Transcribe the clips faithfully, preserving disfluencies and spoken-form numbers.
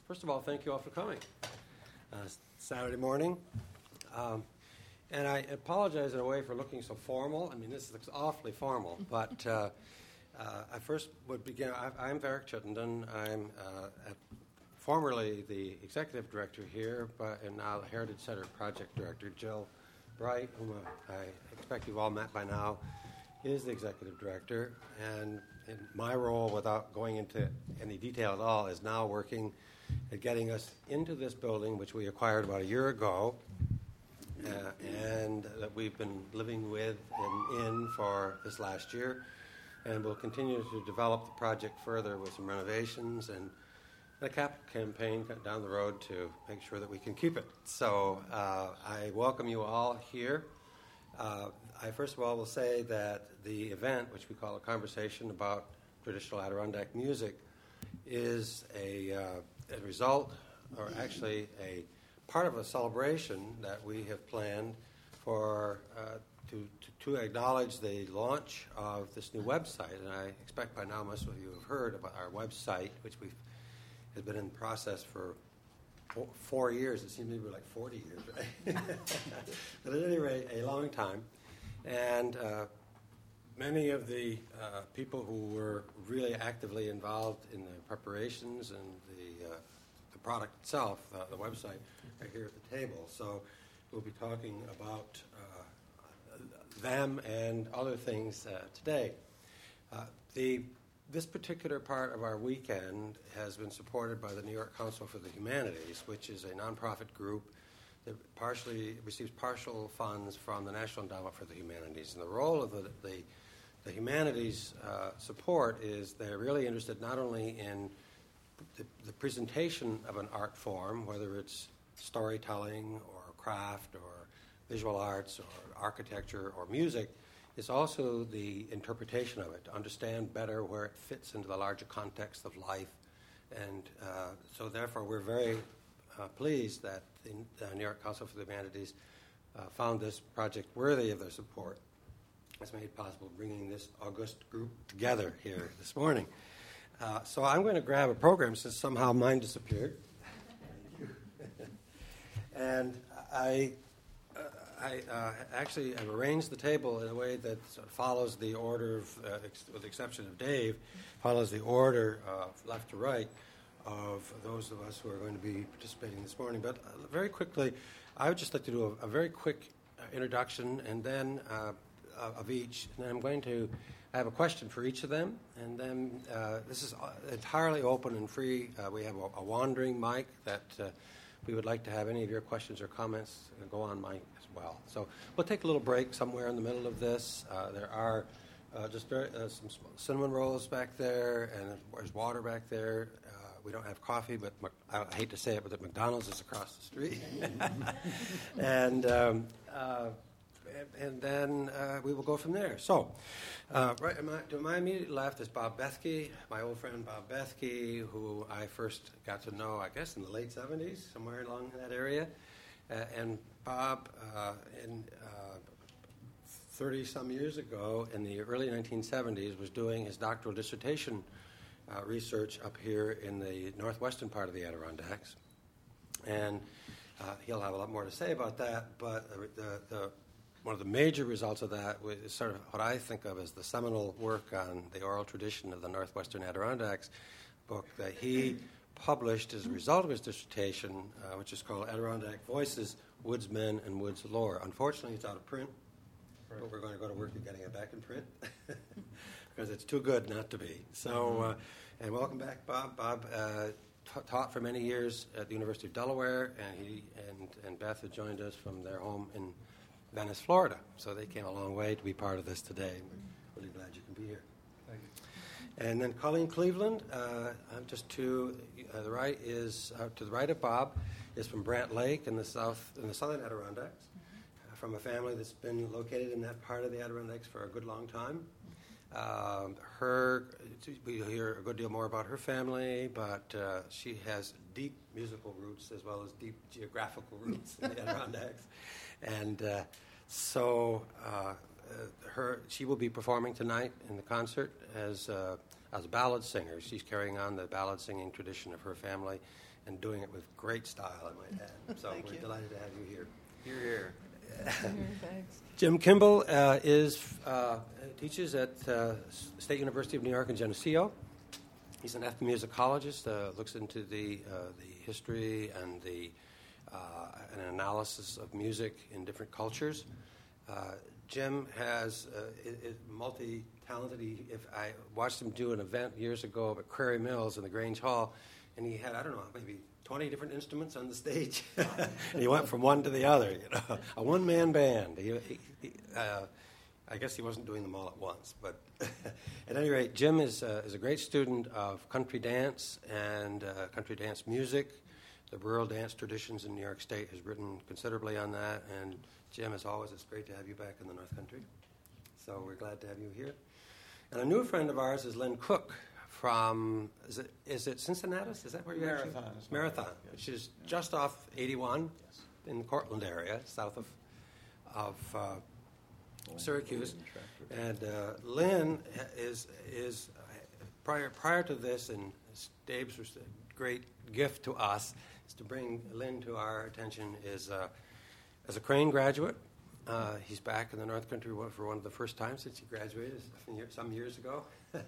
First of all, thank you all for coming. Uh, Saturday morning. Um, and I apologize in a way for looking so formal. I mean, this looks awfully formal. But uh, uh, I first would begin. I, I'm Varric Chittenden. I'm uh, at, formerly the executive director here, but and now the Heritage Center project director. Jill Bright, whom uh, I expect you've all met by now, is the executive director. And in my role, without going into any detail at all, is now working at getting us into this building, which we acquired about a year ago, uh, and that we've been living with and in for this last year. And we'll continue to develop the project further with some renovations and a capital campaign down the road to make sure that we can keep it. So uh, I welcome you all here. Uh, I first of all will say that the event, which we call a conversation about traditional Adirondack music, is a, uh, a result, or actually a part of a celebration that we have planned for uh, to, to, to acknowledge the launch of this new website. And I expect by now most of you have heard about our website, which we've has been in process for four, four years. It seems to be like forty years, right? But at any rate, a long time. And uh, many of the uh, people who were really actively involved in the preparations and the, uh, the product itself, uh, the website, are here at the table. So we'll be talking about uh, them and other things uh, today. Uh, the This particular part of our weekend has been supported by the New York Council for the Humanities, which is a nonprofit group that partially receives partial funds from the National Endowment for the Humanities. And the role of the, the, the humanities uh, support is they're really interested not only in the, the presentation of an art form, whether it's storytelling or craft or visual arts or architecture or music, it's also the interpretation of it, to understand better where it fits into the larger context of life. And uh, so therefore we're very uh, pleased that the uh, New York Council for the Humanities uh, found this project worthy of their support. It's made possible bringing this august group together here this morning. Uh, so I'm going to grab a program since somehow mine disappeared. And I... I uh, actually have arranged the table in a way that sort of follows the order, of, uh, ex- with the exception of Dave, follows the order uh, left to right of those of us who are going to be participating this morning. But uh, very quickly, I would just like to do a, a very quick uh, introduction and then uh, of each. And then I'm going to I have a question for each of them. And then uh, this is entirely open and free. Uh, we have a, a wandering mic that uh, we would like to have any of your questions or comments go on mic as well. So we'll take a little break somewhere in the middle of this. Uh, there are uh, just very, uh, some cinnamon rolls back there, and there's water back there. Uh, we don't have coffee, but Mac- I hate to say it, but the McDonald's is across the street. and um, uh, and then uh, we will go from there. So uh, right my, to my immediate left is Bob Bethke, my old friend Bob Bethke, who I first got to know, I guess, in the late seventies, somewhere along that area. Uh, and Bob, uh, in thirty-some years ago, in the early nineteen seventies, was doing his doctoral dissertation uh, research up here in the northwestern part of the Adirondacks. And uh, he'll have a lot more to say about that, but the, the one of the major results of that is sort of what I think of as the seminal work on the oral tradition of the northwestern Adirondacks, book that he published as a result of his dissertation, uh, which is called Adirondack Voices, Woodsmen and Woods Lore. Unfortunately, it's out of print, but we're going to go to work at getting it back in print because it's too good not to be. So, uh, and welcome back, Bob. Bob uh, ta- taught for many years at the University of Delaware, and he and, and Beth had joined us from their home in Venice, Florida. So they came a long way to be part of this today. We're really glad you can be here. Thank you. And then Colleen Cleveland, uh, just to uh, the right is uh, to the right of Bob, is from Brant Lake in the south in the southern Adirondacks, uh, from a family that's been located in that part of the Adirondacks for a good long time. Um, her, we hear a good deal more about her family, but uh, she has deep musical roots as well as deep geographical roots in the Adirondacks, and uh, so. Uh, Uh, her, she will be performing tonight in the concert as uh, as a ballad singer. She's carrying on the ballad singing tradition of her family and doing it with great style, I might add. So we're you. delighted to have you here. Here, here. Thanks. Jim Kimball uh, is uh, teaches at uh, State University of New York in Geneseo. He's an ethnomusicologist, uh, looks into the uh, the history and the uh, an analysis of music in different cultures. Uh, Jim has uh, is multi-talented. He, if I watched him do an event years ago up at Crary Mills in the Grange Hall, and he had, I don't know, maybe twenty different instruments on the stage. And he went from one to the other, you know, a one-man band. He, he, he, uh, I guess he wasn't doing them all at once. But at any rate, Jim is, uh, is a great student of country dance and uh, country dance music. The rural dance traditions in New York State has written considerably on that. And Jim, as always, it's great to have you back in the North Country. So we're glad to have you here. And a new friend of ours is Lynn Cook from, is it, is it Cincinnati? Is that where you're Marathon. actually? Marathon, Yes. which is just off eighty-one Yes. in the Cortland area, south of, of uh, Syracuse. And uh, Lynn is, is uh, prior, prior to this, and Dave's was a great gift to us, is to bring Lynn to our attention, is uh, as a Crane graduate. Uh, he's back in the North Country for one of the first times since he graduated some years ago.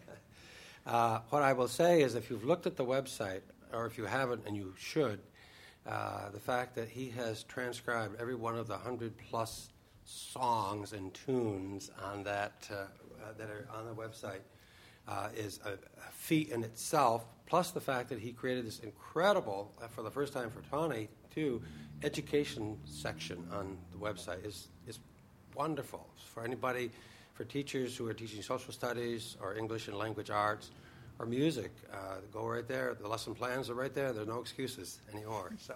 uh, what I will say is if you've looked at the website, or if you haven't, and you should, uh, the fact that he has transcribed every one of the hundred-plus songs and tunes on that, uh, uh, that are on the website uh, is a, a feat in itself, plus the fact that he created this incredible, uh, for the first time for Tawny, too, education section on the website is is wonderful for anybody, for teachers who are teaching social studies or English and language arts or music. Uh, go right there. The lesson plans are right there. There are no excuses anymore. So,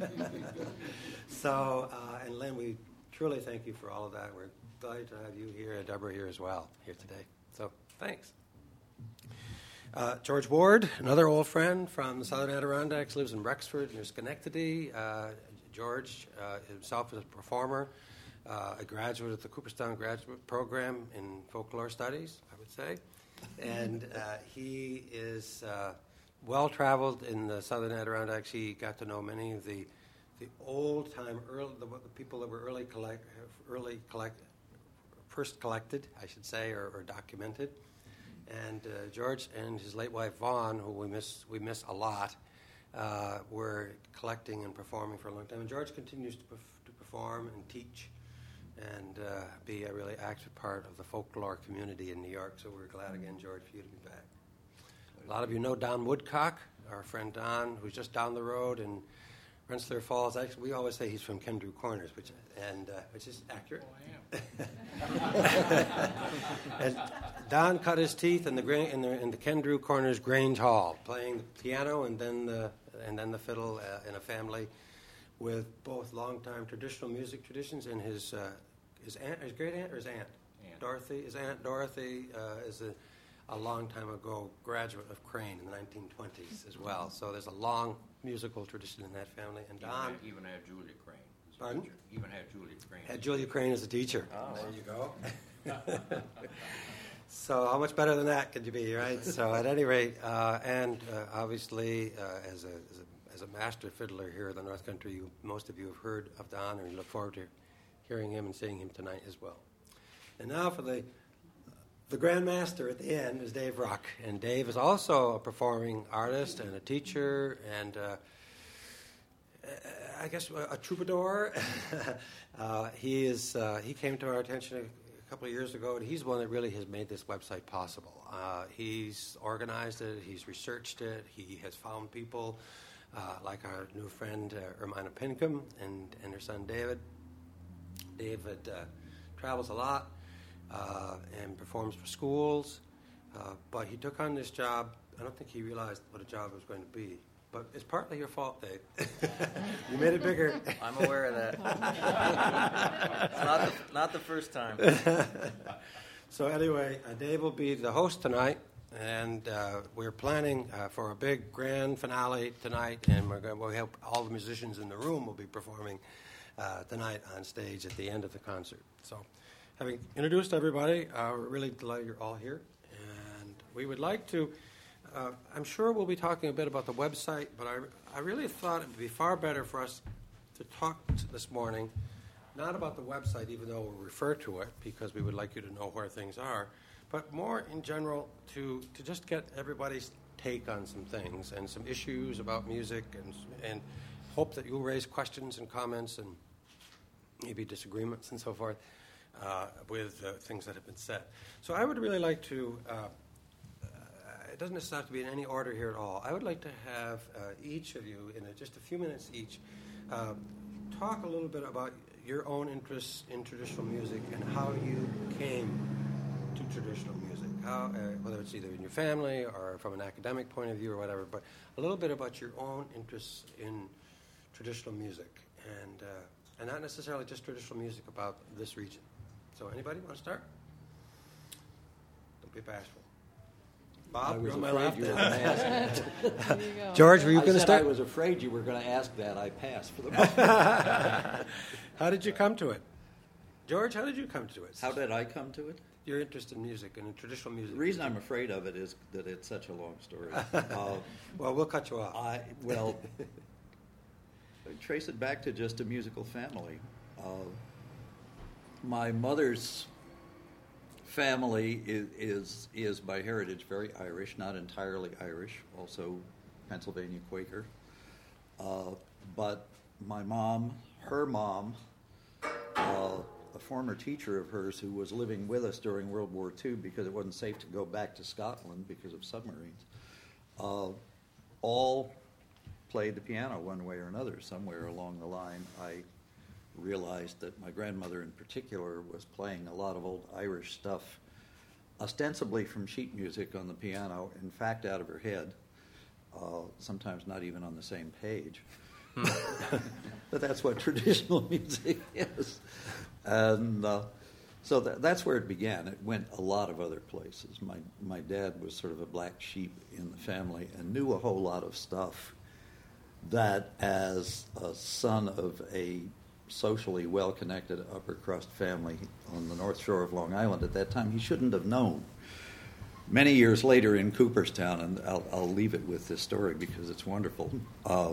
so uh, and Lynn, we truly thank you for all of that. We're delighted to have you here and Deborah here as well here today. So thanks. Uh, George Ward, another old friend from the Southern Adirondacks, lives in Rexford near Schenectady. Uh, George uh, himself is a performer, uh, a graduate of the Cooperstown Graduate Program in Folklore Studies, I would say. And uh, he is uh, well-traveled in the Southern Adirondacks. He got to know many of the the old-time, early, the, the people that were early collect, early collect, first collected, I should say, or, or documented. And uh, George and his late wife Vaughn, who we miss we miss a lot, uh, were collecting and performing for a long time. And George continues to, perf- to perform and teach and uh, be a really active part of the folklore community in New York. So we're glad again, George, for you to be back. A lot of you know Don Woodcock, our friend Don, who's just down the road in Rensselaer Falls. Actually, we always say he's from Kendrew Corners, which and uh, which is accurate. Oh, I am. And Don cut his teeth in the, gra- in the in the Kendrew Corners Grange Hall, playing the piano and then the and then the fiddle uh, in a family with both long-time traditional music traditions and his uh, his aunt, his great aunt or his aunt, Aunt. Dorothy. His aunt Dorothy uh, is a a long time ago graduate of Crane in the nineteen twenties as well. So there's a long musical tradition in that family. And Even Don had, even had Julia Crane. as a Pardon? teacher. Even had Julia Crane. had Julia Crane as a teacher. Oh. There you go. So how much better than that could you be, right? So at any rate, uh, and uh, obviously uh, as, a, as, a, as a master fiddler here in the North Country, you, most of you have heard of Don, and you look forward to hearing him and seeing him tonight as well. And now for the the Grand Master at the end is Dave Ruck. And Dave is also a performing artist and a teacher and uh, I guess a, a troubadour. uh, he is uh, he came to our attention a, a couple of years ago, and he's one that really has made this website possible. Uh, he's organized it, he's researched it, he has found people uh, like our new friend uh, Ermina Pincombe and, and her son David. David uh, travels a lot. Uh, and performs for schools, uh, but he took on this job. I don't think he realized what a job it was going to be, but it's partly your fault, Dave. You made it bigger. I'm aware of that. It's not the, not the first time. So anyway, uh, Dave will be the host tonight, and uh, we're planning uh, for a big grand finale tonight, and we're going. We hope all the musicians in the room will be performing uh, tonight on stage at the end of the concert. So. Having introduced everybody, uh, we're really delighted you're all here, and we would like to, uh, I'm sure we'll be talking a bit about the website, but I, I really thought it would be far better for us to talk t- this morning, not about the website, even though we'll refer to it, because we would like you to know where things are, but more in general to, to just get everybody's take on some things and some issues about music, and and hope that you'll raise questions and comments and maybe disagreements and so forth uh, with uh, things that have been said. So I would really like to, uh, uh, it doesn't necessarily have to be in any order here at all. I would like to have uh, each of you, in a, just a few minutes each, uh, talk a little bit about your own interests in traditional music and how you came to traditional music, how, uh, whether it's either in your family or from an academic point of view or whatever, but a little bit about your own interests in traditional music, and uh, and not necessarily just traditional music about this region. So anybody want to start? Don't be bashful. Bob, I was you're on my afraid left you were hand. going to ask that. There you go. George, were you I going to said start? I was afraid you were going to ask that. I passed for the moment. How did you come to it? George, how did you come to it? How did I come to it? Your interest in music and in traditional music. The reason I'm afraid of it is that it's such a long story. Uh, Well, we'll cut you off. I well, trace it back to just a musical family. Uh, my mother's family is, is is by heritage very Irish, not entirely Irish, also Pennsylvania Quaker. Uh, but my mom, her mom, uh, a former teacher of hers who was living with us during World War Two because it wasn't safe to go back to Scotland because of submarines, uh, all played the piano one way or another. Somewhere along the line, I realized that my grandmother in particular was playing a lot of old Irish stuff, ostensibly from sheet music on the piano, in fact out of her head, uh, sometimes not even on the same page. But that's what traditional music is. And uh, so that, that's where it began. It went a lot of other places. My, my dad was sort of a black sheep in the family and knew a whole lot of stuff that, as a son of a socially well-connected upper-crust family on the North Shore of Long Island at that time, he shouldn't have known. Many years later in Cooperstown, and I'll, I'll leave it with this story because it's wonderful, uh,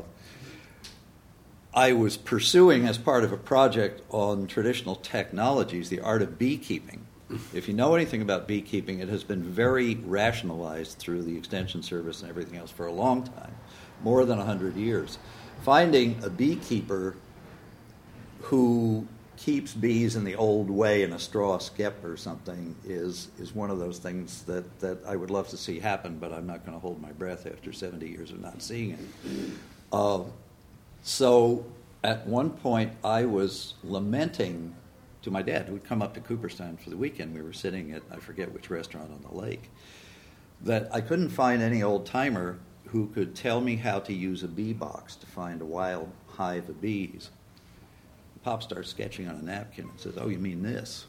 I was pursuing, as part of a project on traditional technologies, the art of beekeeping. If you know anything about beekeeping, it has been very rationalized through the Extension Service and everything else for a long time, more than one hundred years. Finding a beekeeper who keeps bees in the old way in a straw skep or something is is one of those things that, that I would love to see happen, but I'm not going to hold my breath after seventy years of not seeing it. Uh, so at one point I was lamenting to my dad, who would come up to Cooperstown for the weekend. We were sitting at, I forget which restaurant on the lake, that I couldn't find any old-timer who could tell me how to use a bee box to find a wild hive of bees. Pop starts sketching on a napkin and says, "Oh, you mean this?"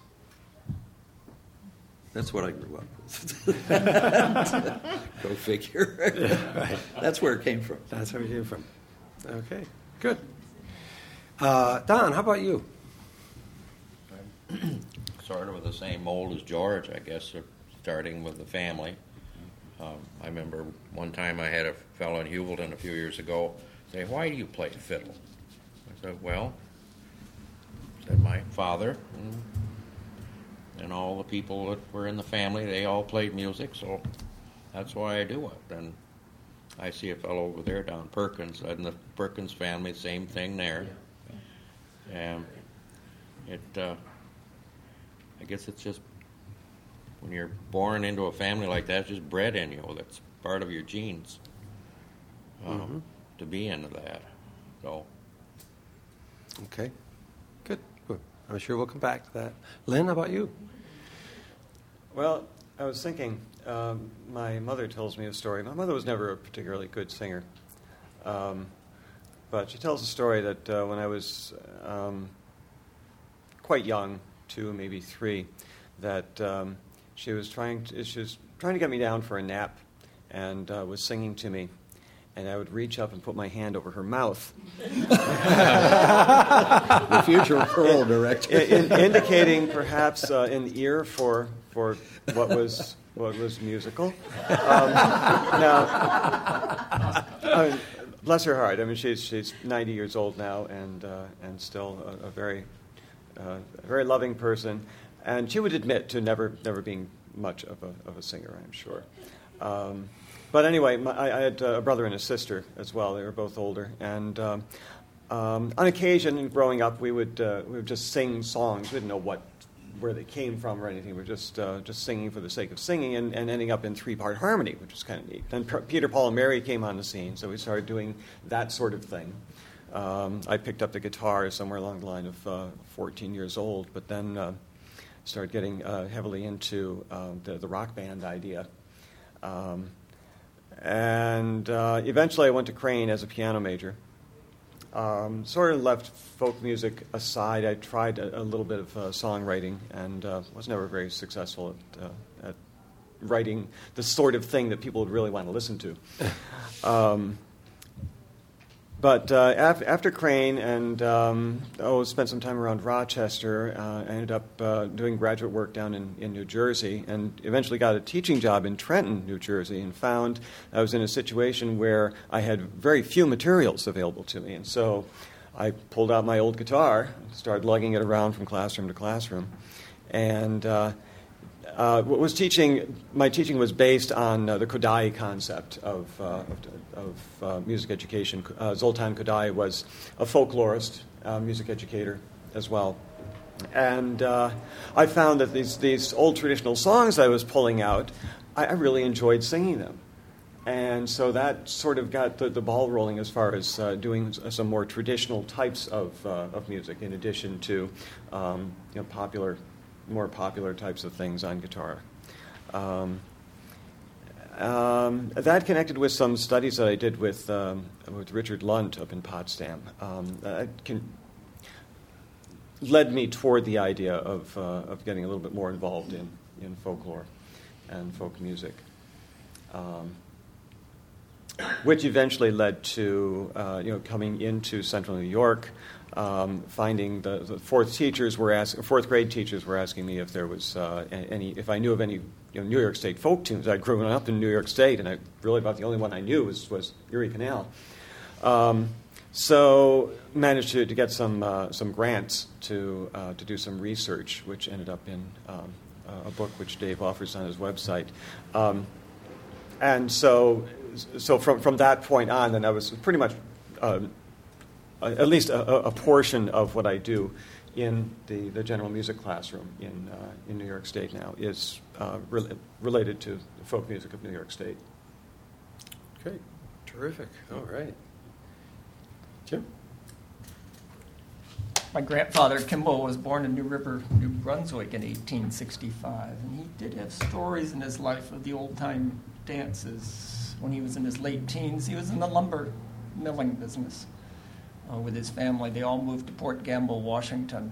That's what I grew up with. Go figure. Yeah, right. That's where it came from. That's where it came from. Okay, good. Uh, Don, how about you? Sort of the same mold as George, I guess, uh, starting with the family. Um, I remember one time I had a fellow in Hubleton a few years ago say, "Why do you play fiddle?" I said, "Well," said my father, and, and all the people that were in the family, they all played music, so that's why I do it. And I see a fellow over there down Perkins, and the Perkins family, same thing there. And it, uh, I guess it's just, when you're born into a family like that, it's just bred in you. That's part of your genes, um, Mm-hmm. to be into that. So, Okay, good. Good. I'm sure we'll come back to that. Lynn, how about you? Well, I was thinking, um, my mother tells me a story. My mother was never a particularly good singer. Um, but she tells a story that uh, when I was um, quite young, two, maybe three, that um, she was trying to, she was trying to get me down for a nap and uh, was singing to me. And I would reach up and put my hand over her mouth. The future choral director. in, in, indicating perhaps uh, an ear for for what was what was musical. Um, now, I mean, bless her heart. I mean, she's she's ninety years old now, and uh, and still a, a very uh, a very loving person. And she would admit to never never being much of a of a singer, I'm sure. Um, but anyway, my, I, I had a brother and a sister as well. They were both older, and um, um, on occasion, growing up, we would uh, we would just sing songs. We didn't know what where they came from or anything. We were just uh, just singing for the sake of singing, and, and ending up in three part harmony, which was kind of neat. Then P- Peter, Paul, and Mary came on the scene, so we started doing that sort of thing. Um, I picked up the guitar somewhere along the line of uh, fourteen years old, but then uh, started getting uh, heavily into uh, the, the rock band idea. Um, and uh, eventually I went to Crane as a piano major. Um, sort of left folk music aside. I tried a, a little bit of uh, songwriting and uh, was never very successful at, uh, at writing the sort of thing that people would really want to listen to. Um, But uh, af- after Crane and um, oh, spent some time around Rochester, uh, I ended up uh, doing graduate work down in, in New Jersey, and eventually got a teaching job in Trenton, New Jersey, and found I was in a situation where I had very few materials available to me. And so I pulled out my old guitar, started lugging it around from classroom to classroom, and uh, Uh, what was teaching? My teaching was based on uh, the Kodály concept of, uh, of, of uh, music education. Uh, Zoltán Kodály was a folklorist, uh, music educator as well, and uh, I found that these these old traditional songs I was pulling out, I, I really enjoyed singing them, and so that sort of got the, the ball rolling as far as uh, doing some more traditional types of uh, of music, in addition to um, you know popular. more popular types of things on guitar. Um, um, that connected with some studies that I did with um, with Richard Lunt up in Potsdam. Um, that can, led me toward the idea of uh, of getting a little bit more involved in, in folklore and folk music, um, which eventually led to uh, you know coming into Central New York. Um, finding the, the fourth teachers were asking, fourth grade teachers were asking me if there was uh, any, if I knew of any you know, New York State folk tunes. I'd grown up in New York State, and I really about the only one I knew was, was Erie Canal. Um, so managed to, to get some uh, some grants to uh, to do some research, which ended up in um, a book which Dave offers on his website. Um, and so so from from that point on, then I was pretty much. Uh, at least a, a portion of what I do in the, the general music classroom in uh, in New York State now is uh, re- related to the folk music of New York State. Great. Terrific. All right. Jim? My grandfather, Kimball, was born in New River, New Brunswick in eighteen sixty-five, and he did have stories in his life of the old-time dances. When he was in his late teens, he was in the lumber milling business. Uh, with his family. They all moved to Port Gamble, Washington,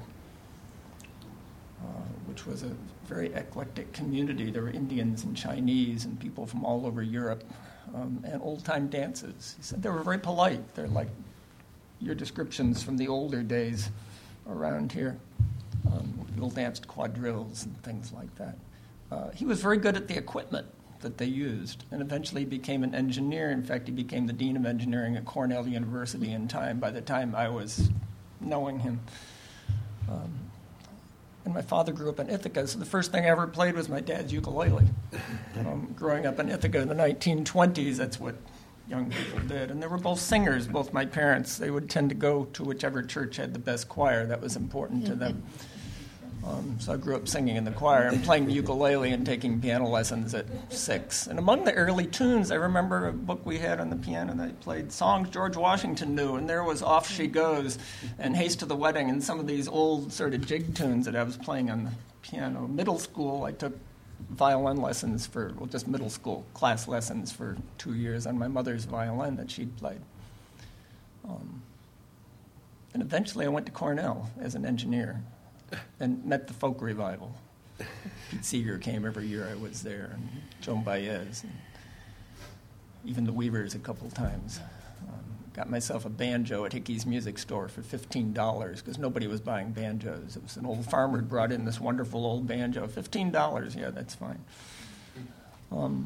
uh, which was a very eclectic community. There were Indians and Chinese and people from all over Europe, um, and old-time dances. He said they were very polite. They're like your descriptions from the older days around here. Um, people danced quadrilles and things like that. Uh, he was very good at the equipment that they used, and eventually became an engineer. In fact, he became the dean of engineering at Cornell University in time by the time I was knowing him. Um, and my father grew up in Ithaca, so the first thing I ever played was my dad's ukulele. Um, growing up in Ithaca in the nineteen twenties, that's what young people did. And they were both singers, both my parents. They would tend to go to whichever church had the best choir. That was important to them. Um, so I grew up singing in the choir and playing the ukulele and taking piano lessons at six. And among the early tunes, I remember a book we had on the piano that played songs George Washington knew, and there was Off She Goes and Haste to the Wedding and some of these old sort of jig tunes that I was playing on the piano. Middle school, I took violin lessons for, well, just middle school class lessons for two years on my mother's violin that she'd played. Um, and eventually I went to Cornell as an engineer. And met the folk revival. Pete Seeger came every year I was there, and Joan Baez, and even the Weavers a couple times. Um, got myself a banjo at Hickey's Music Store for fifteen dollars because nobody was buying banjos. It was an old farmer who brought in this wonderful old banjo. fifteen dollars, yeah, that's fine. Um,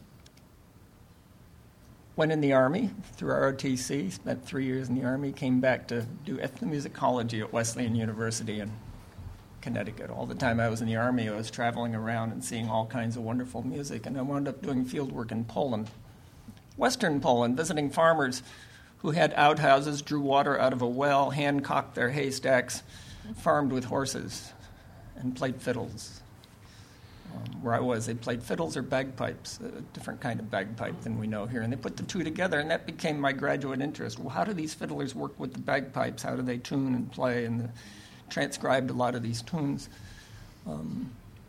went in the Army through R O T C, spent three years in the Army, came back to do ethnomusicology at Wesleyan University in Connecticut. All the time I was in the Army, I was traveling around and seeing all kinds of wonderful music, and I wound up doing field work in Poland, Western Poland, visiting farmers who had outhouses, drew water out of a well, hand-cocked their haystacks, farmed with horses, and played fiddles. Um, where I was, they played fiddles or bagpipes, a different kind of bagpipe than we know here, and they put the two together, and that became my graduate interest. Well, how do these fiddlers work with the bagpipes? How do they tune and play? And the, transcribed a lot of these tunes. Um,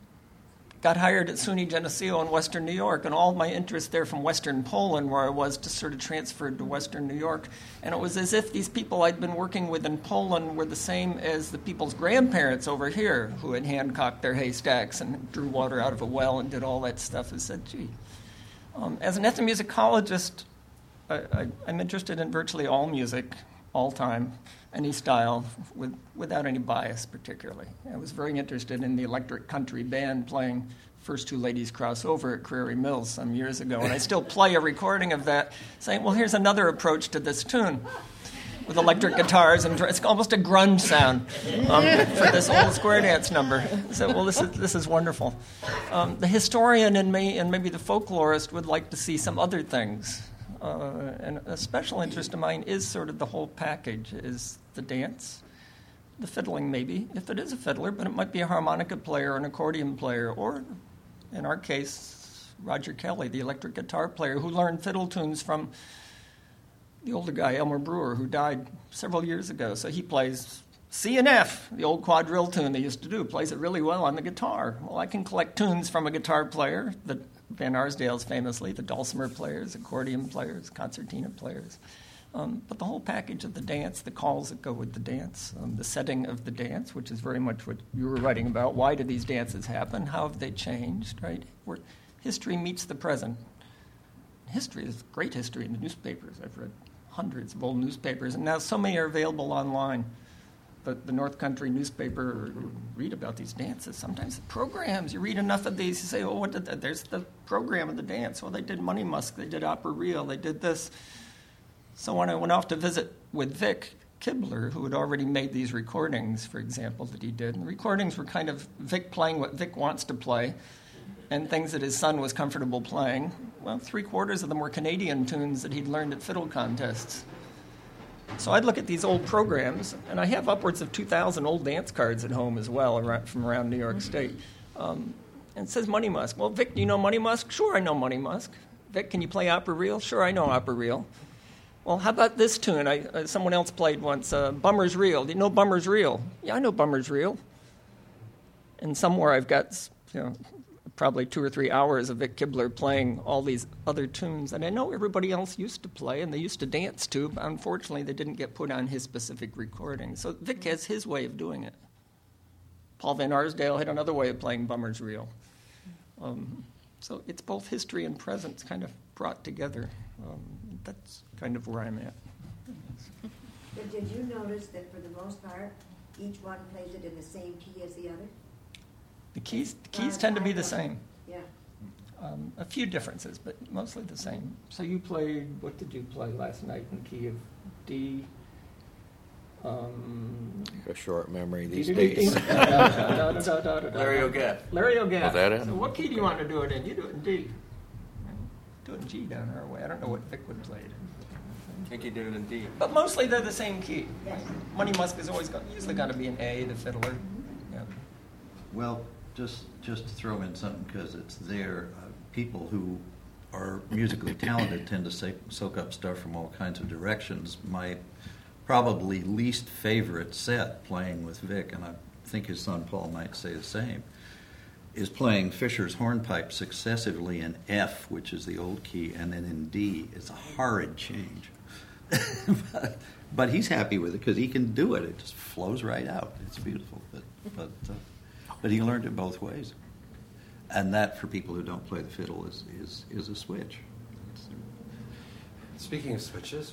got hired at SUNY Geneseo in Western New York, and all my interest there from Western Poland, where I was, just sort of transferred to Western New York. And it was as if these people I'd been working with in Poland were the same as the people's grandparents over here, who had hand-cocked their haystacks and drew water out of a well and did all that stuff. I said, gee. Um, as an ethnomusicologist, I, I, I'm interested in virtually all music, all time, any style, with, without any bias particularly. I was very interested in the Electric Country Band playing First Two Ladies Cross Over at Prairie Mills some years ago, and I still play a recording of that, saying, well, here's another approach to this tune, with electric guitars, and it's almost a grunge sound um, for this old square dance number. So, well, this is, this is wonderful. Um, the historian in me, and maybe the folklorist, would like to see some other things. Uh, and a special interest of mine is sort of the whole package, is the dance, the fiddling maybe, if it is a fiddler, but it might be a harmonica player, an accordion player, or, in our case, Roger Kelly, the electric guitar player, who learned fiddle tunes from the older guy, Elmer Brewer, who died several years ago. So he plays C and F, the old quadrille tune they used to do, plays it really well on the guitar. Well, I can collect tunes from a guitar player, the Van Arsdale's famously, the dulcimer players, accordion players, concertina players. Um, but the whole package of the dance, the calls that go with the dance, um, the setting of the dance, which is very much what you were writing about. Why do these dances happen? How have they changed, right? Where history meets the present. History is great history in the newspapers. I've read hundreds of old newspapers, and now so many are available online. The, the North Country newspaper, read about these dances. Sometimes the programs, you read enough of these, you say, oh, what did that? There's the program of the dance. Well, they did Money Musk, they did Opera Reel, they did this. So when I went off to visit with Vic Kibler, who had already made these recordings, for example, that he did, and the recordings were kind of Vic playing what Vic wants to play, and things that his son was comfortable playing. Well, three quarters of them were Canadian tunes that he'd learned at fiddle contests. So I'd look at these old programs, and I have upwards of two thousand old dance cards at home as well around, from around New York State. Um, and it says Money Musk. Well, Vic, do you know Money Musk? Sure, I know Money Musk. Vic, can you play Opera Reel? Sure, I know Opera Reel. Well, how about this tune? I, uh, someone else played once, uh, Bummer's Reel. Do you know Bummer's Reel? Yeah, I know Bummer's Reel. And somewhere I've got, you know, probably two or three hours of Vic Kibler playing all these other tunes that I know everybody else used to play and they used to dance to, but unfortunately they didn't get put on his specific recording. So Vic has his way of doing it. Paul Van Arsdale had another way of playing Bummer's Reel. Um, so it's both history and present kind of brought together. Um, that's kind of where I'm at. But did you notice that for the most part, each one plays it in the same key as the other? The keys, the keys tend to be the same. Yeah. Um, a few differences, but mostly the same. So you played, what did you play last night in the key of D? Um, A short memory these D- D- D- days. D- da- da- da- da- da- da- da- Larry O'Gaff. Larry O'Gaff. Was that it? So what key do you want to do it in? You do it in D. Do it in G down our way. I don't know what Vic would play it in. I think he did it in D. But mostly they're the same key. Yes. Money Musk is always got, usually got to be an A, the fiddler. Yeah. Well, just just to throw in something because it's there. Uh, people who are musically talented tend to say, soak up stuff from all kinds of directions. My probably least favorite set playing with Vic, and I think his son Paul might say the same, is playing Fischer's hornpipe successively in F, which is the old key, and then in D. It's a horrid change. but, but he's happy with it because he can do it. It just flows right out. It's beautiful. But but uh, but he learned it both ways. And that, for people who don't play the fiddle, is is, is a switch. Speaking of switches,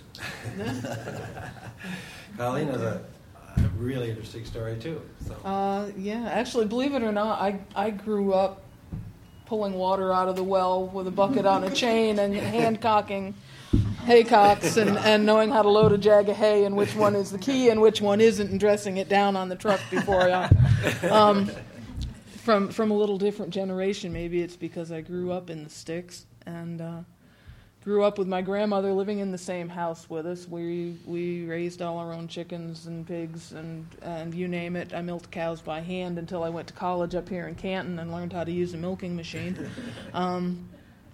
Colleen has a, a really interesting story too. So. Uh, yeah, actually, believe it or not, I I grew up pulling water out of the well with a bucket on a chain and hand-cocking haycocks and, and knowing how to load a jag of hay and which one is the key and which one isn't and dressing it down on the truck before I... Um, from, from a little different generation. Maybe it's because I grew up in the sticks and uh, grew up with my grandmother living in the same house with us. We we raised all our own chickens and pigs and, and you name it. I milked cows by hand until I went to college up here in Canton and learned how to use a milking machine. Um,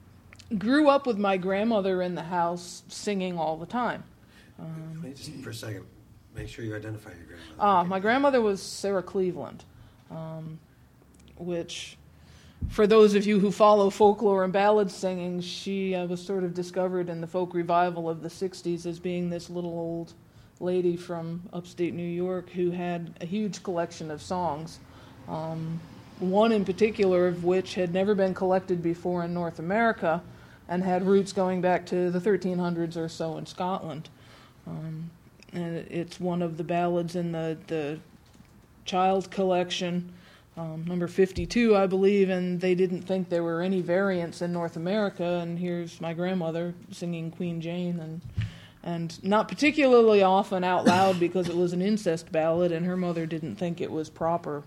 grew up with my grandmother in the house singing all the time. Um, Wait just for a second. Make sure you identify your grandmother. Ah, my grandmother was Sarah Cleveland, um, which, for those of you who follow folklore and ballad singing, she uh, was sort of discovered in the folk revival of the sixties as being this little old lady from upstate New York who had a huge collection of songs, um, one in particular of which had never been collected before in North America and had roots going back to the thirteen hundreds or so in Scotland. Um, and it's one of the ballads in the, the Child collection, um, number fifty-two, I believe, and they didn't think there were any variants in North America, and here's my grandmother singing Queen Jane, and and not particularly often out loud because it was an incest ballad, and her mother didn't think it was proper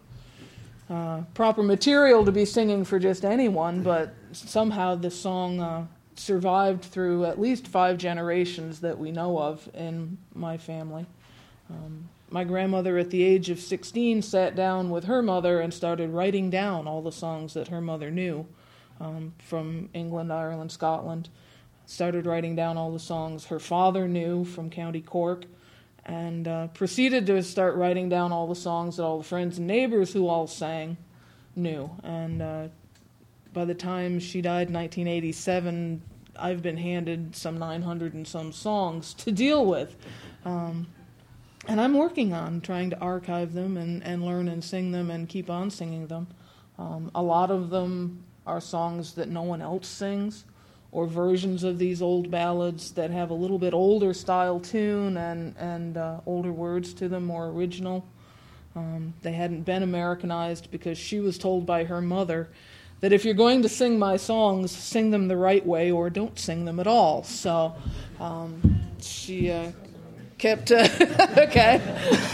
uh, proper material to be singing for just anyone, but somehow this song uh, survived through at least five generations that we know of in my family. Um, my grandmother, at the age of sixteen, sat down with her mother and started writing down all the songs that her mother knew um, from England, Ireland, Scotland. Started writing down all the songs her father knew from County Cork, and uh, proceeded to start writing down all the songs that all the friends and neighbors who all sang knew. And uh, by the time she died in nineteen eighty-seven, I've been handed some nine hundred and some songs to deal with. Um, and I'm working on trying to archive them and, and learn and sing them and keep on singing them. Um, a lot of them are songs that no one else sings, or versions of these old ballads that have a little bit older style tune and, and uh, older words to them, more original. Um, they hadn't been Americanized because she was told by her mother that if you're going to sing my songs, sing them the right way or don't sing them at all. So um, she uh, kept, uh, okay.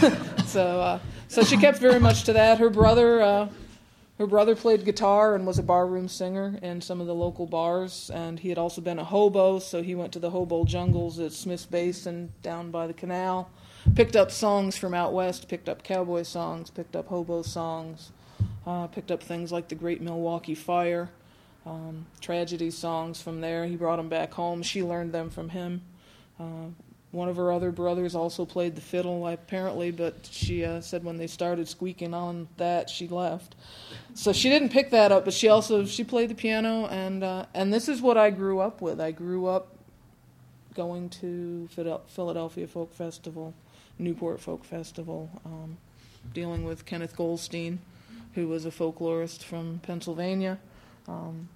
so uh, so she kept very much to that. Her brother... Uh, Her brother played guitar and was a barroom singer in some of the local bars, and he had also been a hobo, so he went to the hobo jungles at Smith's Basin down by the canal, picked up songs from out west, picked up cowboy songs, picked up hobo songs, uh, picked up things like the Great Milwaukee Fire, um, tragedy songs from there. He brought them back home. She learned them from him. Uh, One of her other brothers also played the fiddle, apparently, but she uh, said when they started squeaking on that, she left. So she didn't pick that up, but she also she played the piano, and uh, and this is what I grew up with. I grew up going to Philadelphia Folk Festival, Newport Folk Festival, um, dealing with Kenneth Goldstein, who was a folklorist from Pennsylvania, um,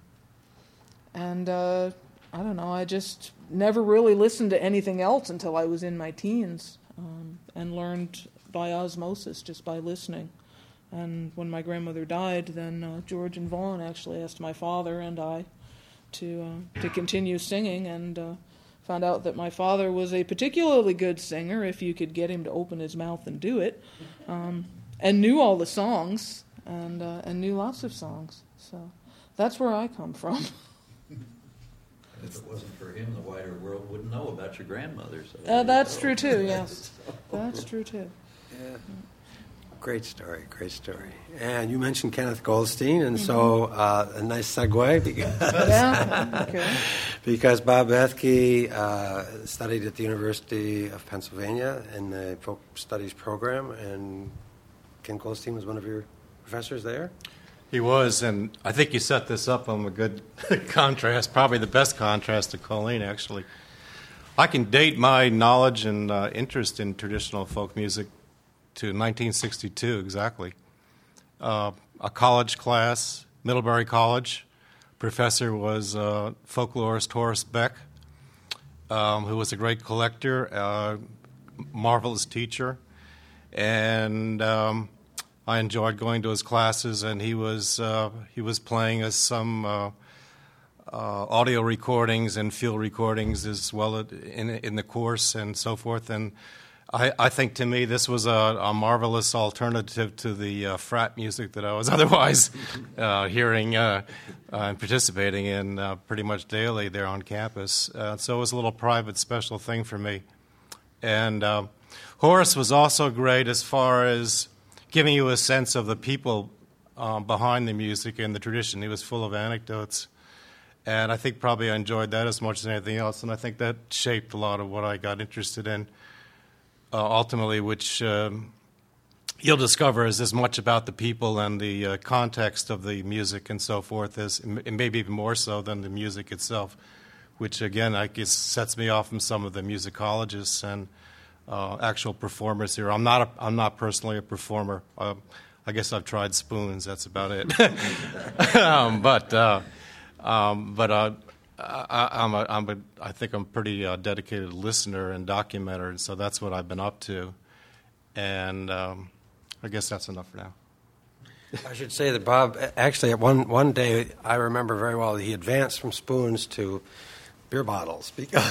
and. Uh, I don't know, I just never really listened to anything else until I was in my teens, um, and learned by osmosis, just by listening. And when my grandmother died, then uh, George and Vaughn actually asked my father and I to uh, to continue singing, and uh, found out that my father was a particularly good singer, if you could get him to open his mouth and do it, um, and knew all the songs, and, uh, and knew lots of songs. So that's where I come from. If it wasn't for him, the wider world wouldn't know about your grandmother. So uh, that's true too. Yes, that's true too. Yeah. Great story, great story. And you mentioned Kenneth Goldstein, and mm-hmm. so uh, a nice segue because yeah, okay. because Bob Bethke uh, studied at the University of Pennsylvania in the folk studies program, and Ken Goldstein was one of your professors there. He was, and I think you set this up on a good contrast, probably the best contrast to Colleen, actually. I can date my knowledge and uh, interest in traditional folk music to nineteen sixty-two, exactly. Uh, a college class, Middlebury College. Professor was uh, folklorist Horace Beck, um, who was a great collector, uh, marvelous teacher, and... Um, I enjoyed going to his classes, and he was uh, he was playing us some uh, uh, audio recordings and field recordings as well in in the course and so forth. And I, I think to me this was a, a marvelous alternative to the uh, frat music that I was otherwise uh, hearing uh, uh, and participating in uh, pretty much daily there on campus. Uh, so it was a little private, special thing for me. And uh, Horace was also great as far as giving you a sense of the people um, behind the music and the tradition. He was full of anecdotes. And I think probably I enjoyed that as much as anything else. And I think that shaped a lot of what I got interested in. Uh, ultimately, which um, you'll discover is as much about the people and the uh, context of the music and so forth, as and maybe even more so than the music itself, which again I guess sets me off from some of the musicologists and uh, actual performers here. I'm not a, I'm not personally a performer. Uh, I guess I've tried spoons. That's about it. um, but uh, um, but. Uh, I, I'm a, I'm a, I think I'm a pretty uh, dedicated listener and documenter, and so that's what I've been up to. And um, I guess that's enough for now. I should say that Bob, actually, at one, one day, I remember very well, he advanced from spoons to beer bottles. Because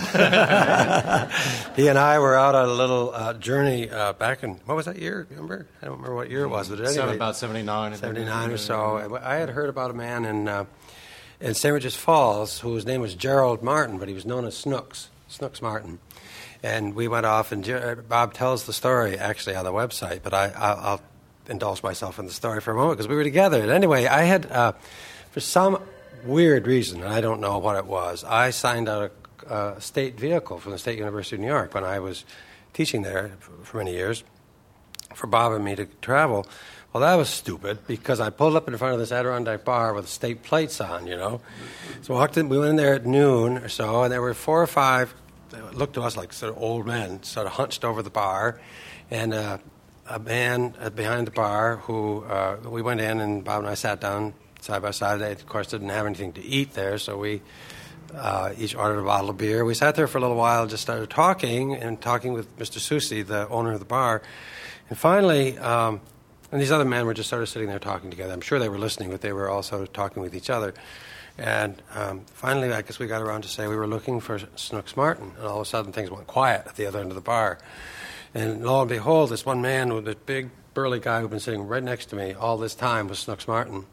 he and I were out on a little uh, journey uh, back in, what was that year? Remember? I don't remember what year it was. But anyway, Seven, about seventy-nine. seventy-nine or so. I had heard about a man in... Uh, in Saint Regis Falls, whose name was Gerald Martin, but he was known as Snooks, Snooks Martin. And we went off, and Ger- Bob tells the story actually on the website, but I, I'll, I'll indulge myself in the story for a moment because we were together. And anyway, I had, uh, for some weird reason, and I don't know what it was, I signed out a, a state vehicle from the State University of New York when I was teaching there for, for many years, for Bob and me to travel. Well, that was stupid because I pulled up in front of this Adirondack bar with state plates on, you know. So walked in, we went in there at noon or so, and there were four or five that looked to us like sort of old men, sort of hunched over the bar, and uh, a man uh, behind the bar who uh, we went in, and Bob and I sat down side by side. They, of course, didn't have anything to eat there, so we uh, each ordered a bottle of beer. We sat there for a little while, just started talking and talking with Mister Susi, the owner of the bar, and finally. Um, And these other men were just sort of sitting there talking together. I'm sure they were listening, but they were also talking with each other. And um, finally, I guess we got around to say we were looking for Snooks Martin. And all of a sudden, things went quiet at the other end of the bar. And lo and behold, this one man with this big, burly guy who'd been sitting right next to me all this time was Snooks Martin.